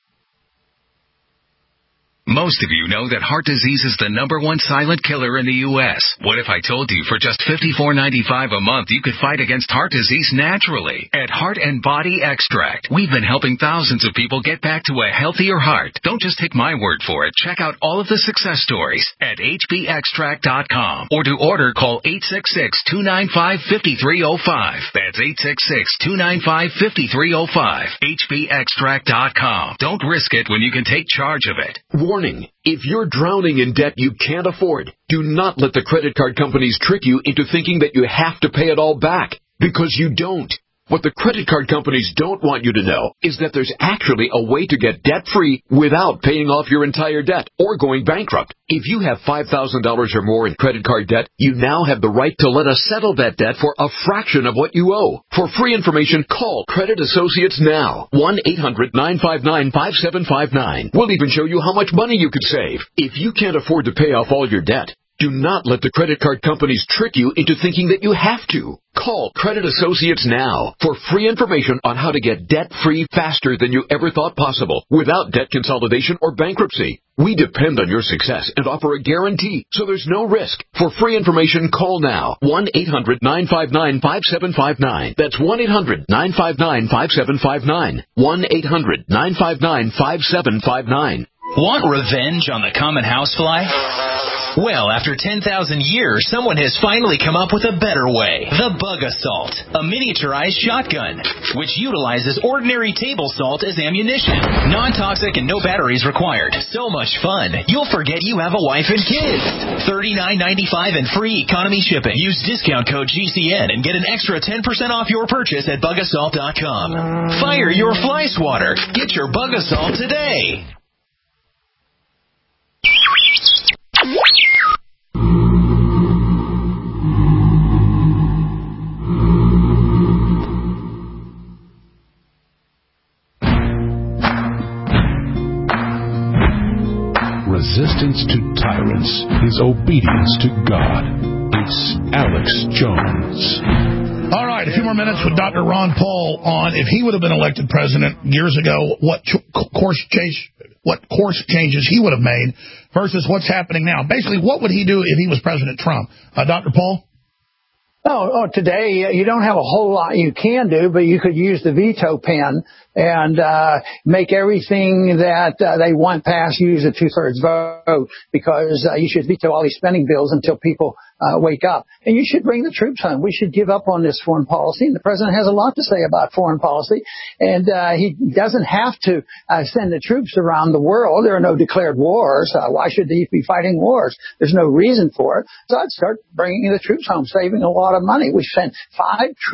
Most of you know that heart disease is the number one silent killer in the U S What if I told you for just fifty-four ninety-five a month you could fight against heart disease naturally? At Heart and Body Extract, we've been helping thousands of people get back to a healthier heart. Don't just take my word for it. Check out all of the success stories at h b extract dot com. Or to order, call eight six six two nine five five three zero five. That's eight six six two nine five five three zero five. h b extract dot com. Don't risk it when you can take charge of it. Warning. If you're drowning in debt you can't afford, do not let the credit card companies trick you into thinking that you have to pay it all back, because you don't. What the credit card companies don't want you to know is that there's actually a way to get debt-free without paying off your entire debt or going bankrupt. If you have five thousand dollars or more in credit card debt, you now have the right to let us settle that debt for a fraction of what you owe. For free information, call Credit Associates now. one eight hundred nine five nine five seven five nine. We'll even show you how much money you could save. If you can't afford to pay off all your debt, do not let the credit card companies trick you into thinking that you have to. Call Credit Associates now for free information on how to get debt-free faster than you ever thought possible without debt consolidation or bankruptcy. We depend on your success and offer a guarantee, so there's no risk. For free information, call now. one eight hundred nine five nine five seven five nine. That's one eight hundred nine five nine five seven five nine. one eight hundred nine five nine five seven five nine. Want revenge on the common housefly? Well, after ten thousand years, someone has finally come up with a better way. The Bug Assault, a miniaturized shotgun, which utilizes ordinary table salt as ammunition. Non-toxic and no batteries required. So much fun, you'll forget you have a wife and kids. thirty-nine ninety-five and free economy shipping. Use discount code G C N and get an extra ten percent off your purchase at bug assault dot com. Fire your fly swatter. Get your Bug Assault today. Resistance to tyrants is obedience to God. It's Alex Jones. All right, a few more minutes with Doctor Ron Paul on if he would have been elected president years ago, what course change, what course changes he would have made versus what's happening now. Basically, what would he do if he was President Trump? Uh, Doctor Paul? Oh, oh, today you don't have a whole lot you can do, but you could use the veto pen and uh make everything that uh, they want passed use a two-thirds vote, because uh, you should veto all these spending bills until people uh wake up. And you should bring the troops home. We should give up on this foreign policy. And the president has a lot to say about foreign policy. And uh he doesn't have to uh, send the troops around the world. There are no declared wars. Uh, why should he be fighting wars? There's no reason for it. So I'd start bringing the troops home, saving a lot of money. We spent five trillion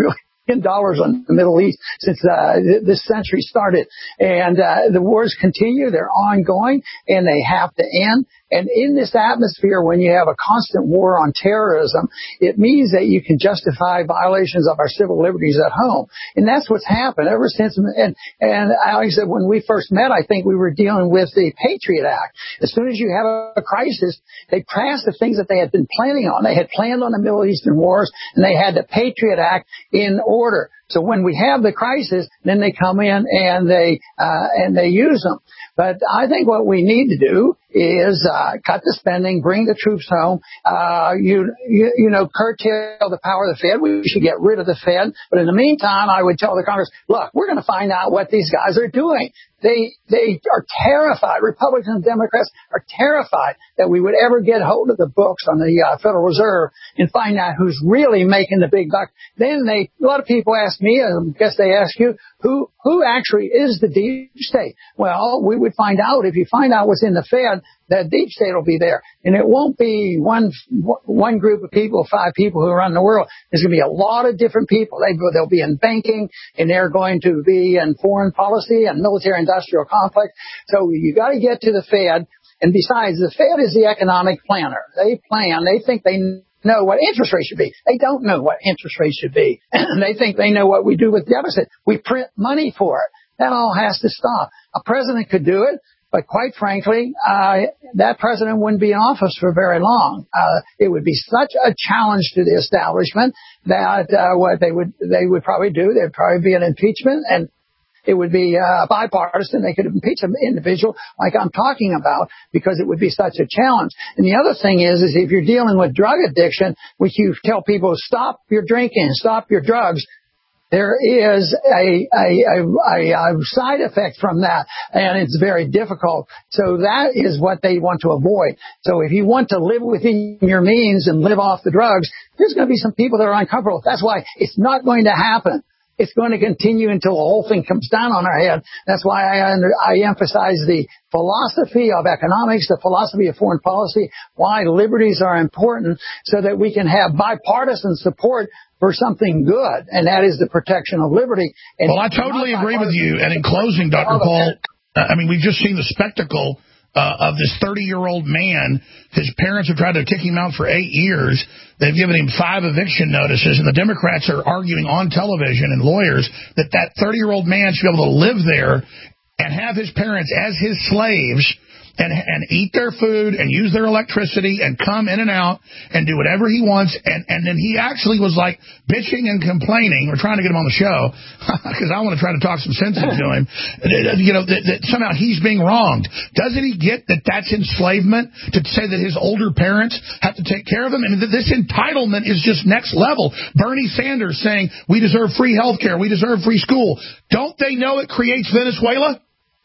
dollars on the Middle East since uh, this century started. And uh, the wars continue. They're ongoing, and they have to end. And in this atmosphere, when you have a constant war on terrorism, it means that you can justify violations of our civil liberties at home. And that's what's happened ever since. And, and Alex said, when we first met, I think we were dealing with the Patriot Act. As soon as you have a crisis, they passed the things that they had been planning on. They had planned on the Middle Eastern wars, and they had the Patriot Act in order. So when we have the crisis, then they come in and they uh, and they use them. But I think what we need to do is uh, cut the spending, bring the troops home, uh, you, you you know, curtail the power of the Fed. We should get rid of the Fed. But in the meantime, I would tell the Congress, look, we're going to find out what these guys are doing. They they are terrified. Republicans and Democrats are terrified that we would ever get hold of the books on the uh, Federal Reserve and find out who's really making the big bucks. Then they, a lot of people ask me, I guess they ask you, who who actually is the deep state? Well, we would find out if you find out what's in the Fed. The deep state will be there, and it won't be one one group of people, five people who run the world. There's going to be a lot of different people. They, they'll be in banking, and they're going to be in foreign policy and military-industrial complex. So you got to get to the Fed. And besides, the Fed is the economic planner. They plan. They think they know what interest rate should be. They don't know what interest rate should be. They think they know what we do with deficit. We print money for it. That all has to stop. A president could do it. But quite frankly, uh, that president wouldn't be in office for very long. Uh, it would be such a challenge to the establishment that uh, what they would they would probably do, there'd probably be an impeachment, and it would be uh, bipartisan. They could impeach an individual like I'm talking about because it would be such a challenge. And the other thing is, is if you're dealing with drug addiction, which you tell people, stop your drinking, stop your drugs, there is a, a, a, a side effect from that, and it's very difficult. So that is what they want to avoid. So if you want to live within your means and live off the drugs, there's going to be some people that are uncomfortable. That's why it's not going to happen. It's going to continue until the whole thing comes down on our head. That's why I, under, I emphasize the philosophy of economics, the philosophy of foreign policy, why liberties are important, so that we can have bipartisan support for something good, and that is the protection of liberty. And well, I totally agree with you. And in closing, Doctor Paul, I mean, we've just seen the spectacle uh, of this thirty-year-old man. His parents have tried to kick him out for eight years. They've given him five eviction notices, and the Democrats are arguing on television and lawyers that that thirty-year-old man should be able to live there and have his parents as his slaves and and eat their food and use their electricity and come in and out and do whatever he wants. And, and then he actually was like bitching and complaining. We're trying to get him on the show because I want to try to talk some sense into him. You know, that, that somehow he's being wronged. Doesn't he get that that's enslavement to say that his older parents have to take care of him? And that this entitlement is just next level. Bernie Sanders saying we deserve free health care. We deserve free school. Don't they know it creates Venezuela?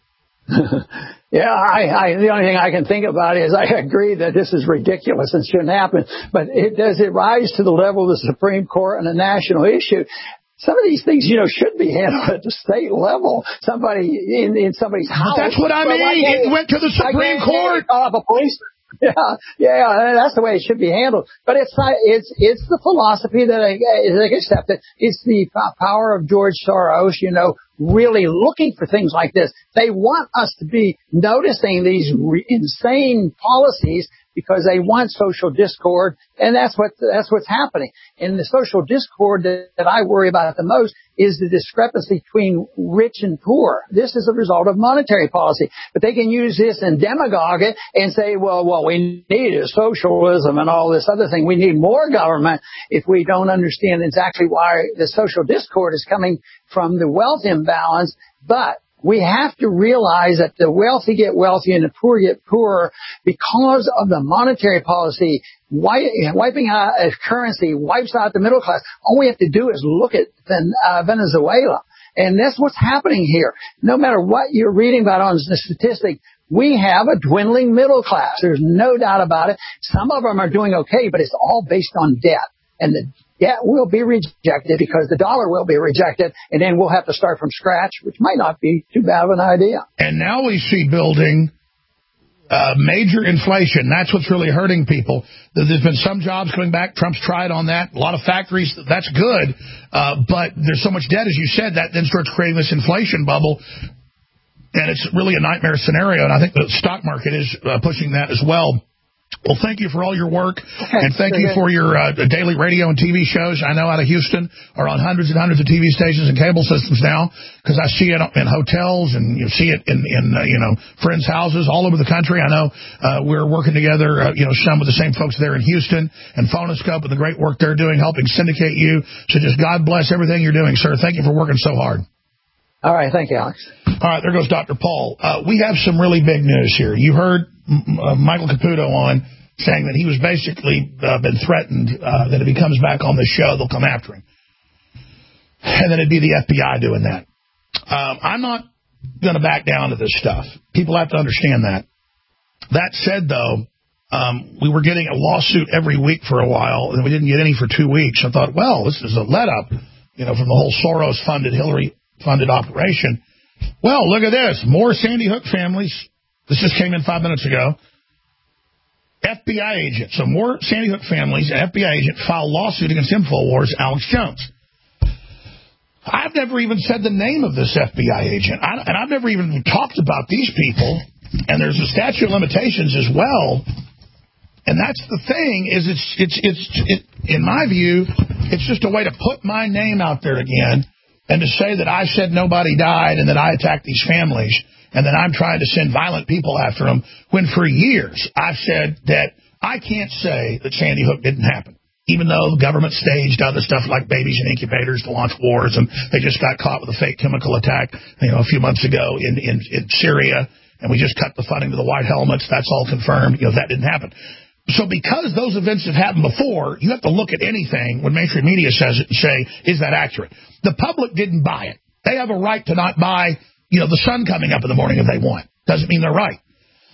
Yeah, I, I, the only thing I can think about is I agree that this is ridiculous and shouldn't happen. But it, does it rise to the level of the Supreme Court and a national issue? Some of these things, you know, should be handled at the state level. Somebody in, in somebody's house. That's what I mean. It went to the Supreme Court. Of a policeman. Yeah, yeah, that's the way it should be handled. But it's not, it's it's the philosophy that I, I accept it. It's the power of George Soros, you know, really looking for things like this. They want us to be noticing these re- insane policies because they want social discord, and that's what that's what's happening. And the social discord that, that I worry about the most is the discrepancy between rich and poor. This is a result of monetary policy. But they can use this and demagogue it and say, well, what we need is socialism and all this other thing. We need more government if we don't understand exactly why the social discord is coming from the wealth imbalance. But we have to realize that the wealthy get wealthier and the poor get poorer because of the monetary policy. Wiping out a currency wipes out the middle class. All we have to do is look at uh, Venezuela. And that's what's happening here. No matter what you're reading about on the statistic, we have a dwindling middle class. There's no doubt about it. Some of them are doing okay, but it's all based on debt. And the debt will be rejected because the dollar will be rejected, and then we'll have to start from scratch, which might not be too bad of an idea. And now we see building uh, major inflation. That's what's really hurting people. There's been some jobs coming back. Trump's tried on that. A lot of factories. That's good. Uh, but there's so much debt, as you said, that then starts creating this inflation bubble. And it's really a nightmare scenario. And I think the stock market is uh, pushing that as well. Well, thank you for all your work, and thank you for your uh, daily radio and T V shows. I know out of Houston are on hundreds and hundreds of T V stations and cable systems now, because I see it in hotels and you see it in, in uh, you know, friends' houses all over the country. I know uh, we're working together, uh, you know, some with the same folks there in Houston, and Phonoscope and the great work they're doing, helping syndicate you. So just God bless everything you're doing, sir. Thank you for working so hard. All right. Thank you, Alex. All right. There goes Doctor Paul. Uh, we have some really big news here. You heard uh, Michael Caputo on saying that he was basically uh, been threatened uh, that if he comes back on the show, they'll come after him. And then it'd be the F B I doing that. Um, I'm not going to back down to this stuff. People have to understand that. That said, though, um, we were getting a lawsuit every week for a while, and we didn't get any for two weeks. I thought, well, this is a let-up, you know, from the whole Soros-funded, Hillary-funded operation. Well, look at this. More Sandy Hook families. This just came in five minutes ago. F B I agent. So more Sandy Hook families, an F B I agent, filed lawsuit against InfoWars, Alex Jones. I've never even said the name of this F B I agent, I, and I've never even talked about these people, and there's a statute of limitations as well. And that's the thing, is it's, it's, it's, it, in my view, it's just a way to put my name out there again and to say that I said nobody died and that I attacked these families, and then I'm trying to send violent people after them, when for years I've said that I can't say that Sandy Hook didn't happen, even though the government staged other stuff like babies in incubators to launch wars, and they just got caught with a fake chemical attack, you know, a few months ago in, in, in Syria, and we just cut the funding to the white helmets. That's all confirmed. You know, that didn't happen. So because those events have happened before, you have to look at anything when mainstream media says it and say, is that accurate? The public didn't buy it. They have a right to not buy, you know, the sun coming up in the morning if they want. Doesn't mean they're right.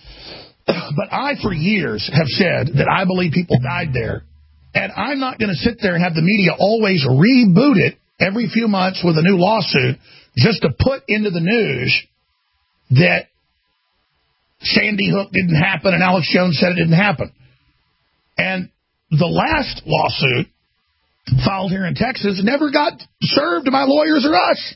But I, for years, have said that I believe people died there. And I'm not going to sit there and have the media always reboot it every few months with a new lawsuit just to put into the news that Sandy Hook didn't happen and Alex Jones said it didn't happen. And the last lawsuit filed here in Texas never got served to my lawyers or us.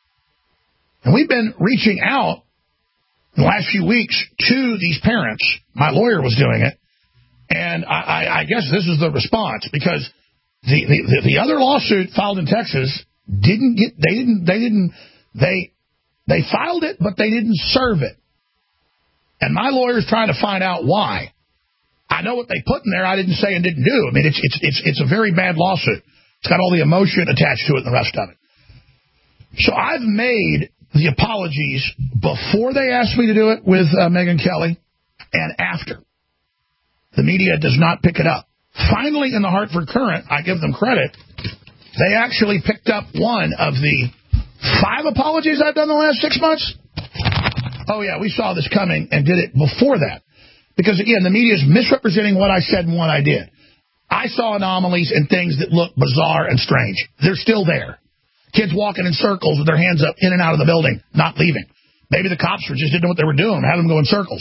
And we've been reaching out in the last few weeks to these parents. My lawyer was doing it. And I, I, I guess this is the response, because the, the, the other lawsuit filed in Texas didn't get, they didn't, they didn't, they, they filed it, but they didn't serve it. And my lawyer's trying to find out why. I know what they put in there I didn't say and didn't do. I mean, it's, it's, it's, it's a very bad lawsuit. It's got all the emotion attached to it and the rest of it. So I've made the apologies before they asked me to do it with uh, Megyn Kelly and after. The media does not pick it up. Finally, in the Hartford Courant, I give them credit, they actually picked up one of the five apologies I've done the last six months. Oh, yeah, we saw this coming and did it before that. Because, again, the media is misrepresenting what I said and what I did. I saw anomalies and things that look bizarre and strange. They're still there. Kids walking in circles with their hands up in and out of the building, not leaving. Maybe the cops were just didn't know what they were doing, had them go in circles.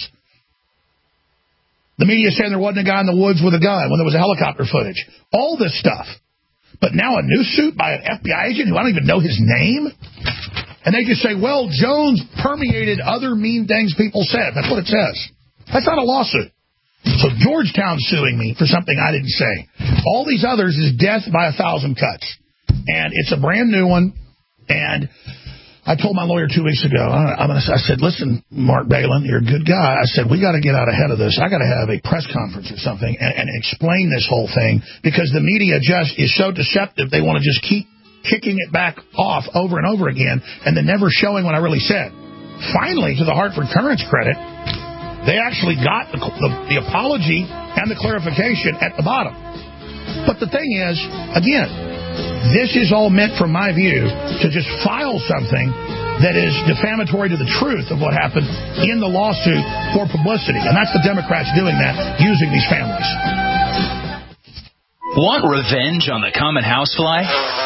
The media saying there wasn't a guy in the woods with a gun when there was a helicopter footage. All this stuff. But now a new suit by an F B I agent who I don't even know his name? And they just say, well, Jones permeated other mean things people said. That's what it says. That's not a lawsuit. So Georgetown's suing me for something I didn't say. All these others is death by a thousand cuts. And it's a brand new one. And I told my lawyer two weeks ago, I'm gonna, I said, listen, Mark Balin, you're a good guy. I said, we got to get out ahead of this. I got to have a press conference or something and, and explain this whole thing, because the media just is so deceptive. They want to just keep kicking it back off over and over again and then never showing what I really said. Finally, to the Hartford Courant's credit, they actually got the, the, the apology and the clarification at the bottom. But the thing is, again, this is all meant, from my view, to just file something that is defamatory to the truth of what happened in the lawsuit for publicity. And that's the Democrats doing that, using these families. Want revenge on the common housefly?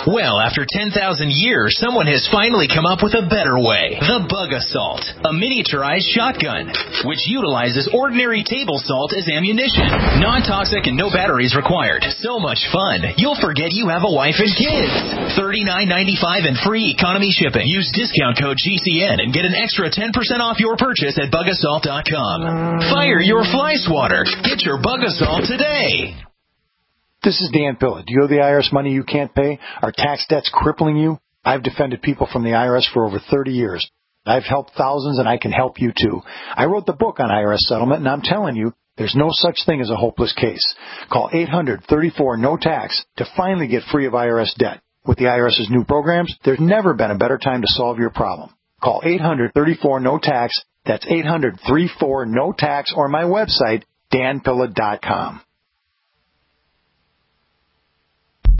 Well, after ten thousand years, someone has finally come up with a better way. The Bug Assault, a miniaturized shotgun, which utilizes ordinary table salt as ammunition. Non-toxic and no batteries required. So much fun, you'll forget you have a wife and kids. thirty-nine ninety-five and free economy shipping. Use discount code G C N and get an extra ten percent off your purchase at bug assault dot com. Fire your fly swatter. Get your Bug Assault today. This is Dan Pilla. Do you owe the I R S money you can't pay? Are tax debts crippling you? I've defended people from the I R S for over thirty years. I've helped thousands, and I can help you, too. I wrote the book on I R S settlement, and I'm telling you, there's no such thing as a hopeless case. Call eight hundred thirty-four no tax to finally get free of I R S debt. With the IRS's new programs, there's never been a better time to solve your problem. Call eight hundred thirty-four no tax. That's eight hundred thirty-four no tax, or my website, dan pilla dot com.